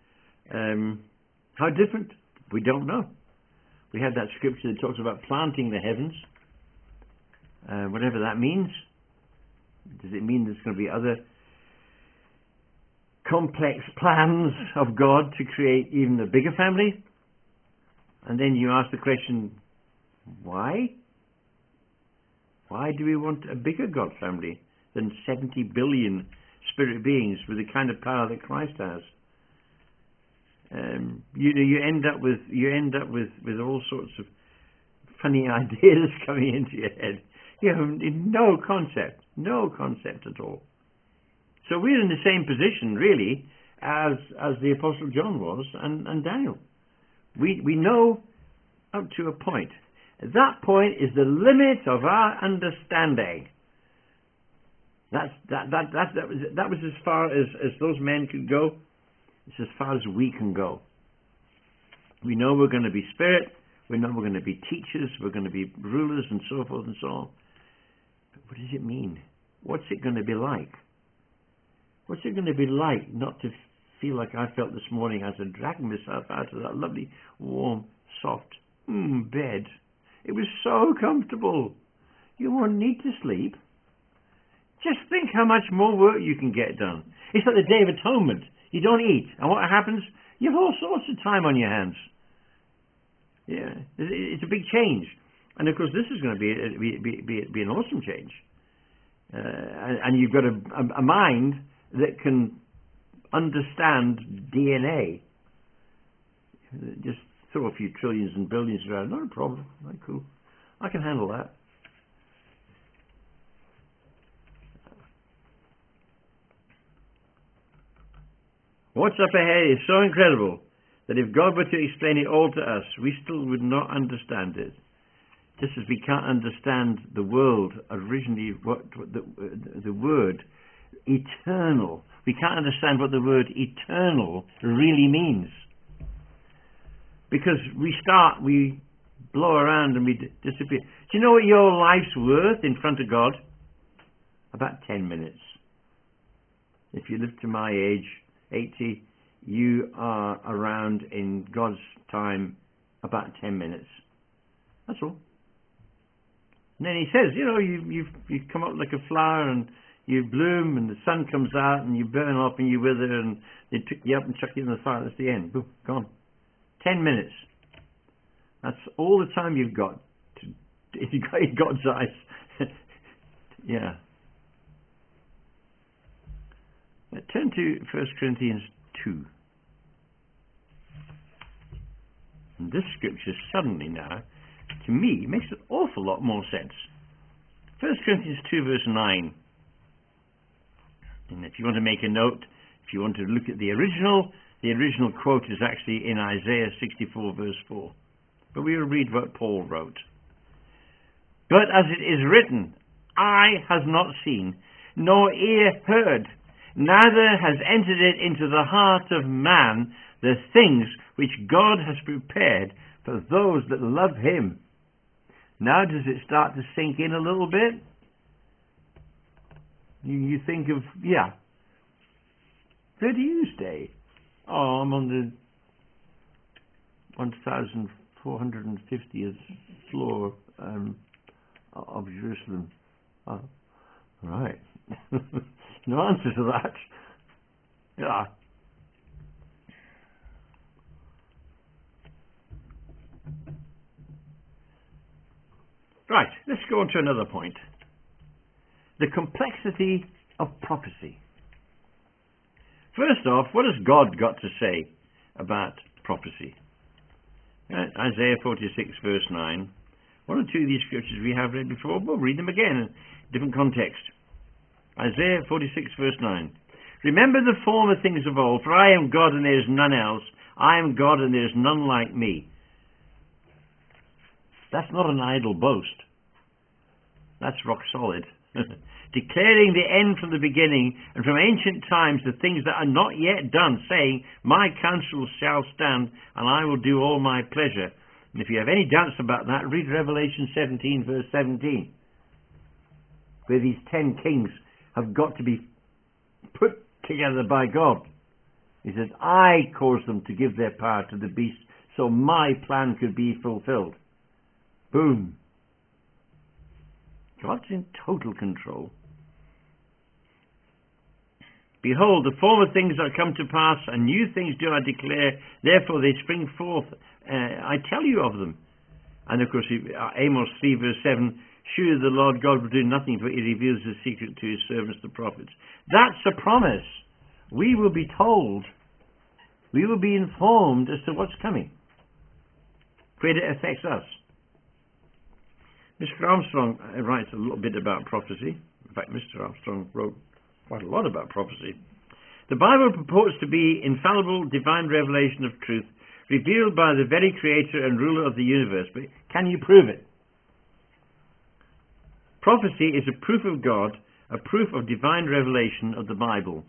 Speaker 1: How different? We don't know. We have that scripture that talks about planting the heavens. Whatever that means. Does it mean there's going to be other complex plans of God to create even a bigger family? And then you ask the question, why? Why do we want a bigger God family than 70 billion spirit beings with the kind of power that Christ has? You end up with all sorts of funny ideas coming into your head. You have no concept at all. So we're in the same position, really, as the Apostle John was and Daniel. We know up to a point. That point is the limit of our understanding. That was as far as those men could go. It's as far as we can go. We know we're going to be spirit. We know we're going to be teachers. We're going to be rulers and so forth and so on. But what does it mean? What's it going to be like? What's it going to be like not to feel like I felt this morning as I dragged myself out of that lovely, warm, soft bed? It was so comfortable. You won't need to sleep. Just think how much more work you can get done. It's like the Day of Atonement. You don't eat. And what happens? You have all sorts of time on your hands. Yeah, it's a big change. And of course, this is going to be an awesome change. And you've got a mind that can understand DNA. Just throw a few trillions and billions around. Not a problem. Right, cool. I can handle that. What's up ahead is so incredible that if God were to explain it all to us, we still would not understand it. Just as we can't understand the world originally, what the word eternal. We can't understand what the word eternal really means. Because we blow around and we disappear. Do you know what your life's worth in front of God? About 10 minutes. If you live to my age, 80, you are around in God's time about 10 minutes. That's all. And then he says, you come up like a flower and you bloom and the sun comes out and you burn off and you wither and they pick you up and chuck you in the fire. That's the end. Boom, gone. 10 minutes. That's all the time you've got in God's eyes. Yeah. Now, turn to 1 Corinthians 2. And this scripture suddenly now, to me, makes an awful lot more sense. 1 Corinthians 2 verse 9. And if you want to make a note, if you want to look at the original quote is actually in Isaiah 64 verse 4. But we will read what Paul wrote. But as it is written, eye has not seen, nor ear heard, neither has entered it into the heart of man the things which God has prepared for those that love him. Now does it start to sink in a little bit? You think of, where do you stay? Oh, I'm on the 1450th floor of Jerusalem. Oh, right. No answer to that. Yeah. Right, let's go on to another point. The complexity of prophecy. First off, what has God got to say about prophecy? Isaiah 46 verse 9. One or two of these scriptures we have read before, we'll read them again in different context. Isaiah 46 verse 9. Remember the former things of old, for I am God and there is none else. I am God and there is none like me. That's not an idle boast. That's rock solid. Declaring the end from the beginning and from ancient times the things that are not yet done, saying, my counsel shall stand and I will do all my pleasure. And if you have any doubts about that, read Revelation 17 verse 17, where these 10 kings have got to be put together by God. He says, I caused them to give their power to the beast so my plan could be fulfilled. Boom. God's in total control. Behold, the former things are come to pass, and new things do I declare, therefore they spring forth. I tell you of them. And of course, Amos 3 verse 7, surely the Lord God will do nothing, for he reveals his secret to his servants, the prophets. That's a promise. We will be told. We will be informed as to what's coming, where it affects us. Mr. Armstrong writes a little bit about prophecy. In fact, Mr. Armstrong wrote quite a lot about prophecy. The Bible purports to be infallible divine revelation of truth, revealed by the very creator and ruler of the universe. But can you prove it? Prophecy is a proof of God, a proof of divine revelation of the Bible.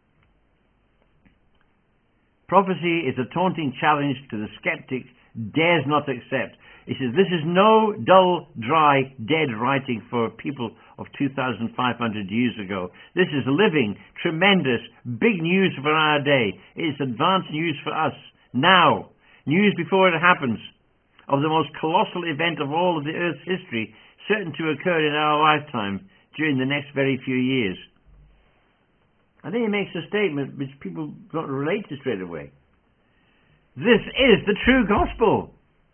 Speaker 1: Prophecy is a taunting challenge to the skeptic dares not accept. He says, this is no dull, dry, dead writing for people of 2,500 years ago. This is living, tremendous, big news for our day. It is advanced news for us, now. News before it happens, of the most colossal event of all of the earth's history, certain to occur in our lifetime during the next very few years. And then he makes a statement which people don't relate to straight away. This is the true gospel.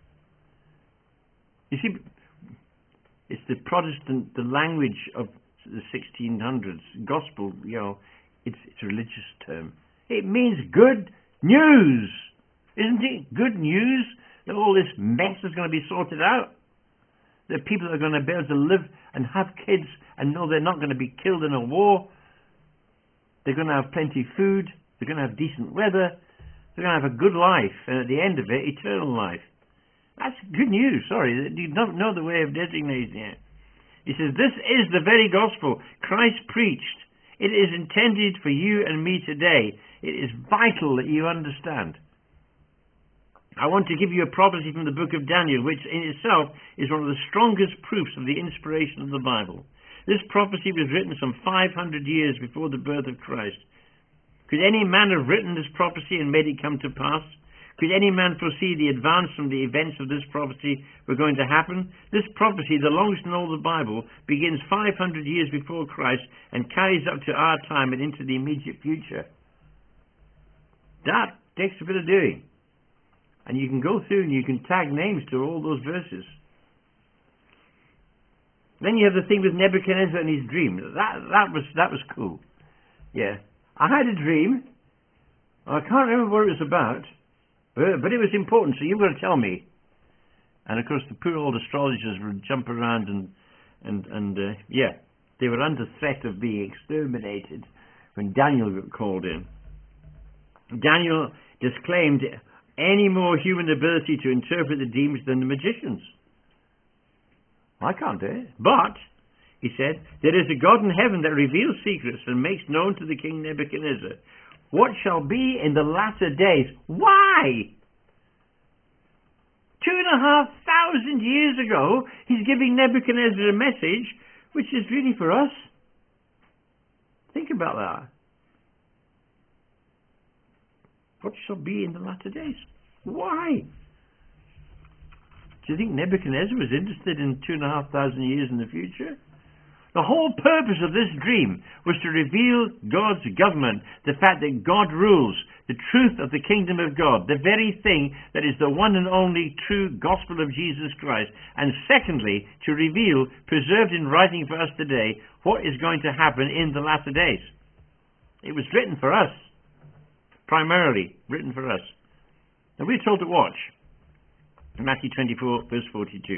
Speaker 1: You see, it's the Protestant, the language of the 1600s. Gospel, it's a religious term. It means good news. Isn't it? Good news that all this mess is going to be sorted out. That people are going to be able to live and have kids and know they're not going to be killed in a war. They're going to have plenty of food. They're going to have decent weather. They're going to have a good life. And at the end of it, eternal life. That's good news. Sorry, you don't know the way of designating it. He says, this is the very gospel Christ preached. It is intended for you and me today. It is vital that you understand. I want to give you a prophecy from the book of Daniel, which in itself is one of the strongest proofs of the inspiration of the Bible. This prophecy was written some 500 years before the birth of Christ. Could any man have written this prophecy and made it come to pass? Could any man foresee the advance from the events of this prophecy were going to happen? This prophecy, the longest in all the Bible, begins 500 years before Christ and carries up to our time and into the immediate future. That takes a bit of doing. And you can go through and you can tag names to all those verses. Then you have the thing with Nebuchadnezzar and his dream. That was cool. Yeah. I had a dream. I can't remember what it was about. But it was important, so you've got to tell me. And of course the poor old astrologers would jump around and they were under threat of being exterminated when Daniel got called in. Daniel disclaimed any more human ability to interpret the dreams than the magicians. I can't do it. But, he said, there is a God in heaven that reveals secrets and makes known to the king Nebuchadnezzar what shall be in the latter days. Why? 2,500 years ago, he's giving Nebuchadnezzar a message which is really for us. Think about that. What shall be in the latter days? Why? Do you think Nebuchadnezzar was interested in 2,500 years in the future? The whole purpose of this dream was to reveal God's government, the fact that God rules, the truth of the kingdom of God, the very thing that is the one and only true gospel of Jesus Christ. And secondly, to reveal, preserved in writing for us today, what is going to happen in the latter days. It was written for us, primarily written for us. And we're told to watch. Matthew 24, verse 42.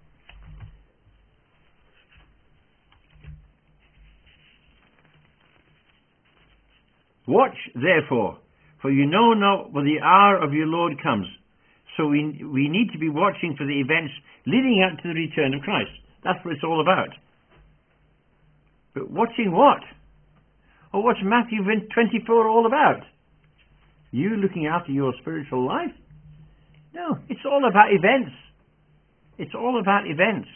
Speaker 1: Watch, therefore, for you know not when the hour of your Lord comes. So we need to be watching for the events leading up to the return of Christ. That's what it's all about. But watching what? Or what's Matthew 24 all about? You looking after your spiritual life? No, it's all about events. It's all about events.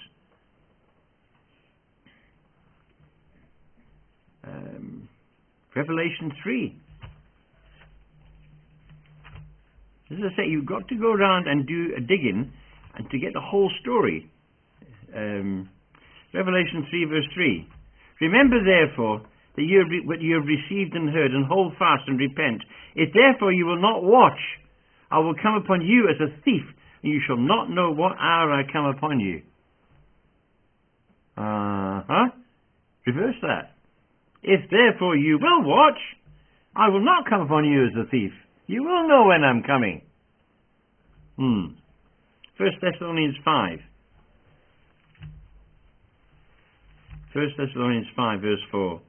Speaker 1: Revelation 3. As I say, you've got to go around and do a digging and to get the whole story. Revelation 3 verse 3. Remember therefore that what you have received and heard, and hold fast and repent. If therefore you will not watch, I will come upon you as a thief, and you shall not know what hour I come upon you. Reverse that. If therefore you will watch, I will not come upon you as a thief. You will know when I'm coming. 1 Thessalonians 5. 1 Thessalonians 5 verse 4.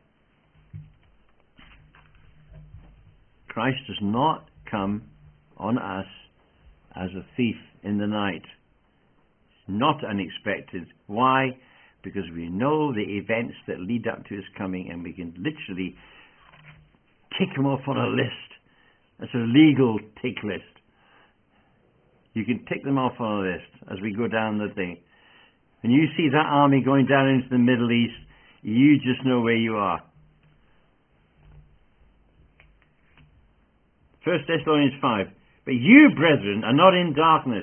Speaker 1: Christ does not come on us as a thief in the night. Not unexpected. Why? because we know the events that lead up to his coming, and we can literally tick them off on a list. That's a legal tick list. You can tick them off on a list as we go down the thing. When you see that army going down into the Middle East, you just know where you are. 1 Thessalonians 5. But you, brethren, are not in darkness.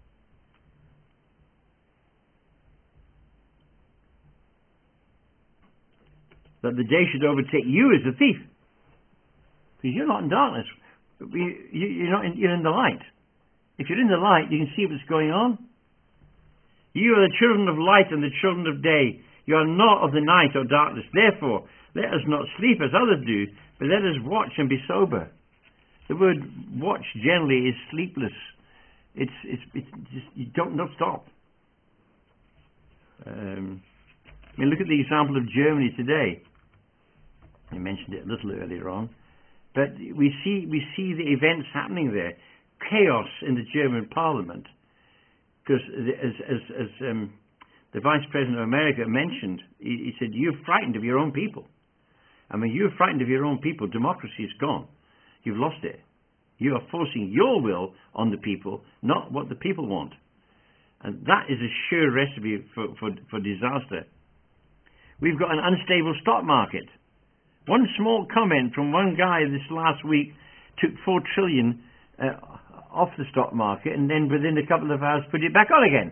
Speaker 1: That the day should overtake you as a thief. Because you're not in darkness. You're in the light. If you're in the light, you can see what's going on. You are the children of light and the children of day. You are not of the night or darkness. Therefore, let us not sleep as others do, but let us watch and be sober. The word watch generally is sleepless. It's just, you don't stop. Look at the example of Germany today. I mentioned it a little earlier on, but we see the events happening there. Chaos in the German Parliament, because as the Vice President of America mentioned, he said, "You're frightened of your own people." And when you're frightened of your own people, democracy is gone. You've lost it. You are forcing your will on the people, not what the people want. And that is a sure recipe for disaster. We've got an unstable stock market. One small comment from one guy this last week took 4 trillion off the stock market, and then within a couple of hours put it back on again.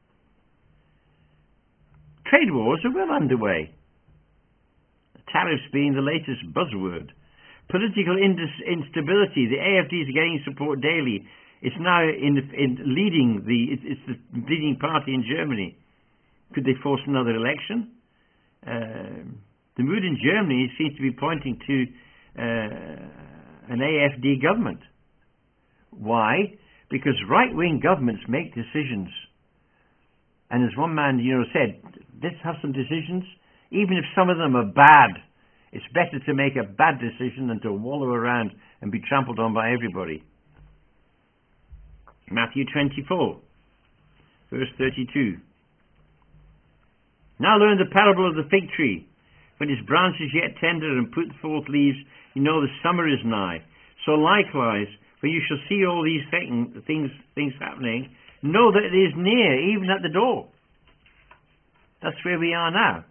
Speaker 1: Trade wars are well underway. Tariffs being the latest buzzword. Political instability. The AfD is getting support daily. It's now leading it's the leading party in Germany. Could they force another election? The mood in Germany seems to be pointing to an AfD government. Why? Because right-wing governments make decisions. And as one man, said, let's have some decisions, even if some of them are bad. It's better to make a bad decision than to wallow around and be trampled on by everybody. Matthew 24, verse 32. Now learn the parable of the fig tree. When its branch is yet tender and put forth leaves, you know the summer is nigh. So likewise, when you shall see all these things happening, know that it is near, even at the door. That's where we are now.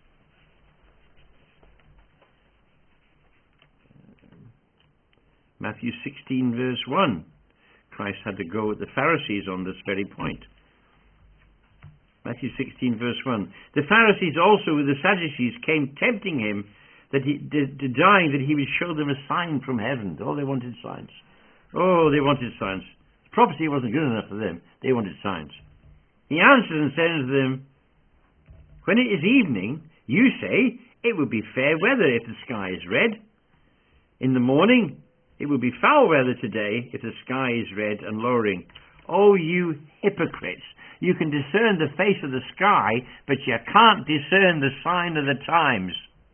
Speaker 1: Matthew 16, verse 1. Christ had to go with the Pharisees on this very point. Matthew 16, verse 1. The Pharisees also with the Sadducees came tempting him, denying that he would show them a sign from heaven. Oh, they wanted signs. Oh, they wanted signs. Prophecy wasn't good enough for them. They wanted signs. He answered and said unto them, when it is evening, you say, it would be fair weather if the sky is red. In the morning, it would be foul weather today if the sky is red and lowering. Oh, you hypocrites! You can discern the face of the sky, but you can't discern the sign of the times.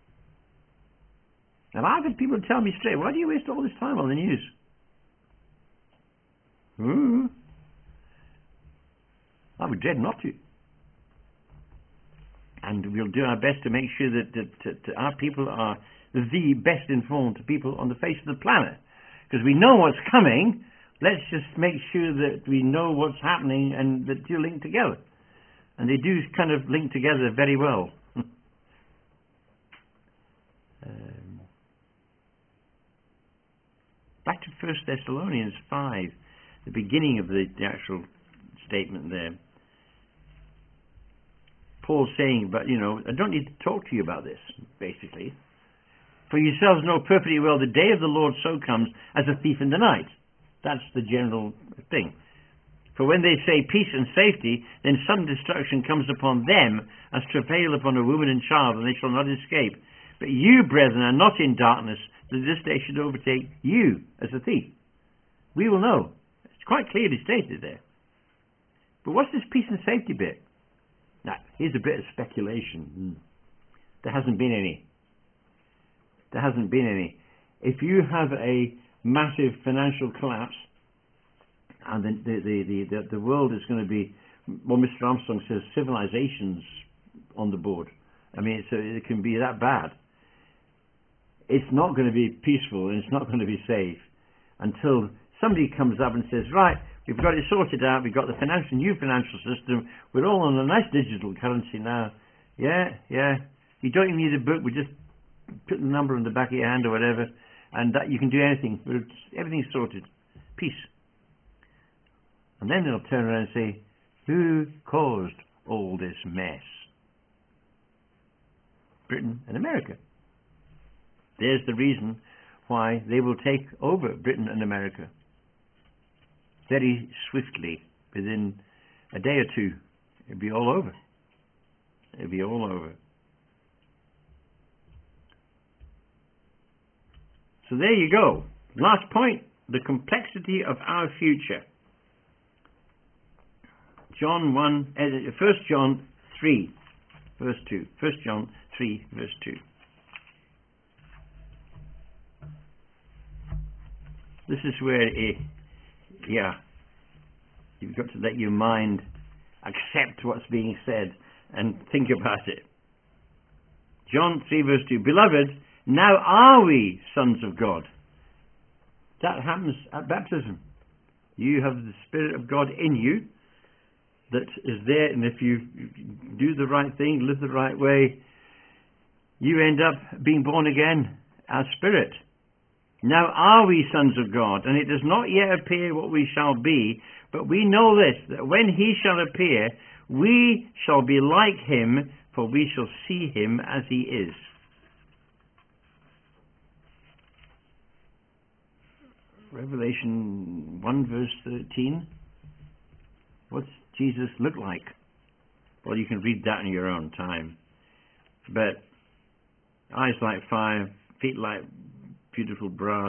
Speaker 1: And I've had people tell me straight, why do you waste all this time on the news? I would dread not to. And we'll do our best to make sure that our people are the best informed people on the face of the planet. Because we know what's coming, let's just make sure that we know what's happening and that you link together. And they do kind of link together very well. Back to 1 Thessalonians 5, the beginning of the actual statement there. Paul's saying, but I don't need to talk to you about this, basically. For yourselves know perfectly well the day of the Lord so comes as a thief in the night. That's the general thing. For when they say peace and safety, then sudden destruction comes upon them as travail upon a woman and child, and they shall not escape. But you, brethren, are not in darkness, that this day should overtake you as a thief. We will know. It's quite clearly stated there. But what's this peace and safety bit? Now, here's a bit of speculation. There hasn't been any. There hasn't been any. If you have a massive financial collapse and the world is going to be, well, Mr. Armstrong says civilizations on the board. I mean, so it can be that bad. It's not going to be peaceful and it's not going to be safe until somebody comes up and says, right, we've got it sorted out, we've got the new financial system, we're all on a nice digital currency now. Yeah. You don't even need a book, we just put the number on the back of your hand or whatever, and that you can do anything. Everything's sorted. Peace. And then they'll turn around and say, who caused all this mess? Britain and America. There's the reason why they will take over Britain and America very swiftly. Within a day or two, it'll be all over. It'll be all over. So there you go. Last point, the complexity of our future. 1 John 3, verse 2. 1 John 3, verse 2. This is where, you've got to let your mind accept what's being said and think about it. John 3, verse 2. Beloved, now are we sons of God. That happens at baptism. You have the Spirit of God in you that is there, and if you do the right thing, live the right way, you end up being born again as spirit. Now are we sons of God, and it does not yet appear what we shall be, but we know this, that when he shall appear, we shall be like him, for we shall see him as he is. Revelation 1 verse 13. What's Jesus look like? Well, you can read that in your own time. But eyes like fire, feet like beautiful brass.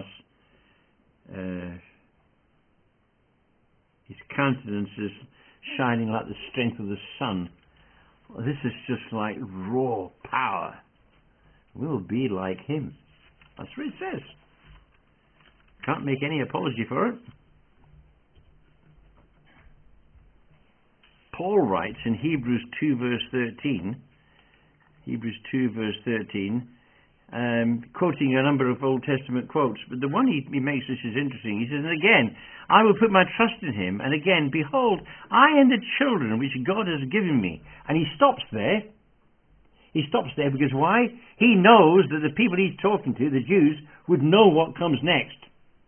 Speaker 1: His countenance is shining like the strength of the sun. Well, this is just like raw power. We'll be like him. That's what it says. Can't make any apology for it. Paul writes in Hebrews 2 verse 13, quoting a number of Old Testament quotes, but the one he makes which is interesting, he says, and again, I will put my trust in him, and again, behold, I and the children which God has given me. And he stops there. He stops there because why? He knows that the people he's talking to, the Jews, would know what comes next.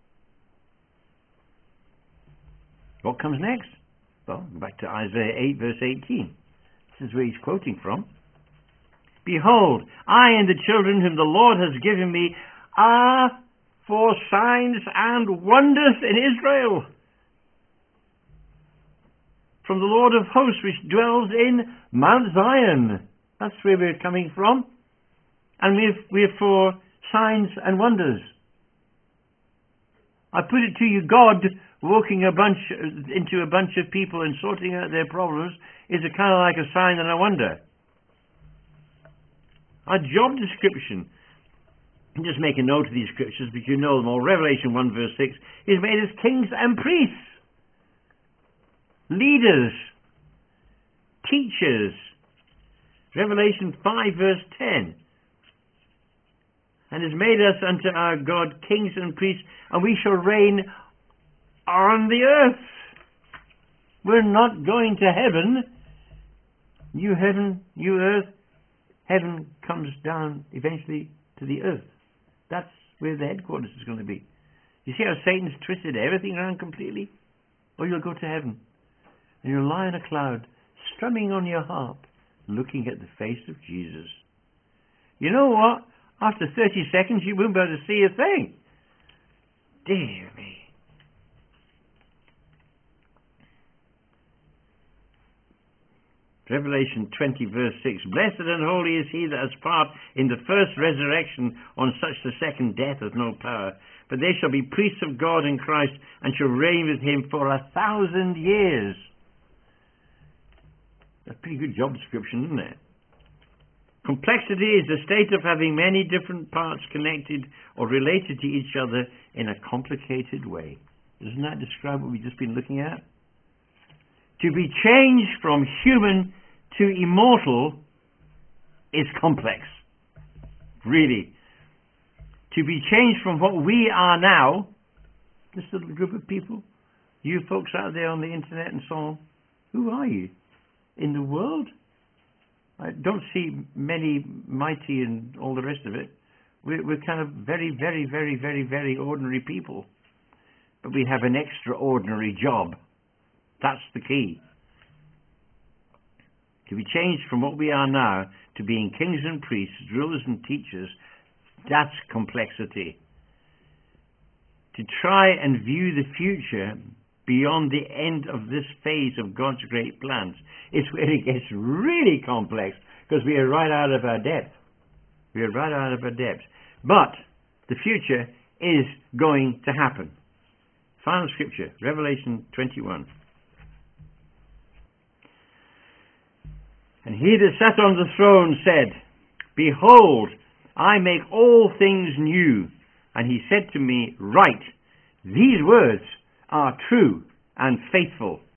Speaker 1: What comes next? Well, back to Isaiah 8 verse 18. This is where he's quoting from. Behold, I and the children whom the Lord has given me are for signs and wonders in Israel. From the Lord of hosts which dwells in Mount Zion. That's where we're coming from. And we're for signs and wonders. I put it to you, God walking into a bunch of people and sorting out their problems is a kind of like a sign and a wonder. Our job description, just make a note of these scriptures because you know them all. Revelation 1 verse 6 is made as kings and priests, leaders, teachers. Revelation 5 verse 10. And has made us unto our God kings and priests, and we shall reign on the earth. We're not going to heaven. New heaven, new earth. Heaven comes down eventually to the earth. That's where the headquarters is going to be. You see how Satan's twisted everything around completely? Or you'll go to heaven, and you'll lie in a cloud, strumming on your harp, looking at the face of Jesus. You know what? After 30 seconds, you won't be able to see a thing. Dear me. Revelation 20 verse 6. Blessed and holy is he that has part in the first resurrection. On such the second death has no power. But they shall be priests of God in Christ, and shall reign with him for 1,000 years. That's a pretty good job description, isn't it? Complexity is the state of having many different parts connected or related to each other in a complicated way. Doesn't that describe what we've just been looking at? To be changed from human to immortal is complex. Really. To be changed from what we are now, this little group of people, you folks out there on the internet and so on, who are you in the world? I don't see many mighty and all the rest of it. We're kind of very, very, very, very, very ordinary people. But we have an extraordinary job. That's the key. To be changed from what we are now to being kings and priests, rulers and teachers, that's complexity. To try and view the future beyond the end of this phase of God's great plans is where it gets really complex, because we are right out of our depth. We are right out of our depth. But the future is going to happen. Final scripture, Revelation 21. And he that sat on the throne said, Behold, I make all things new. And he said to me, Write, these words are true and faithful.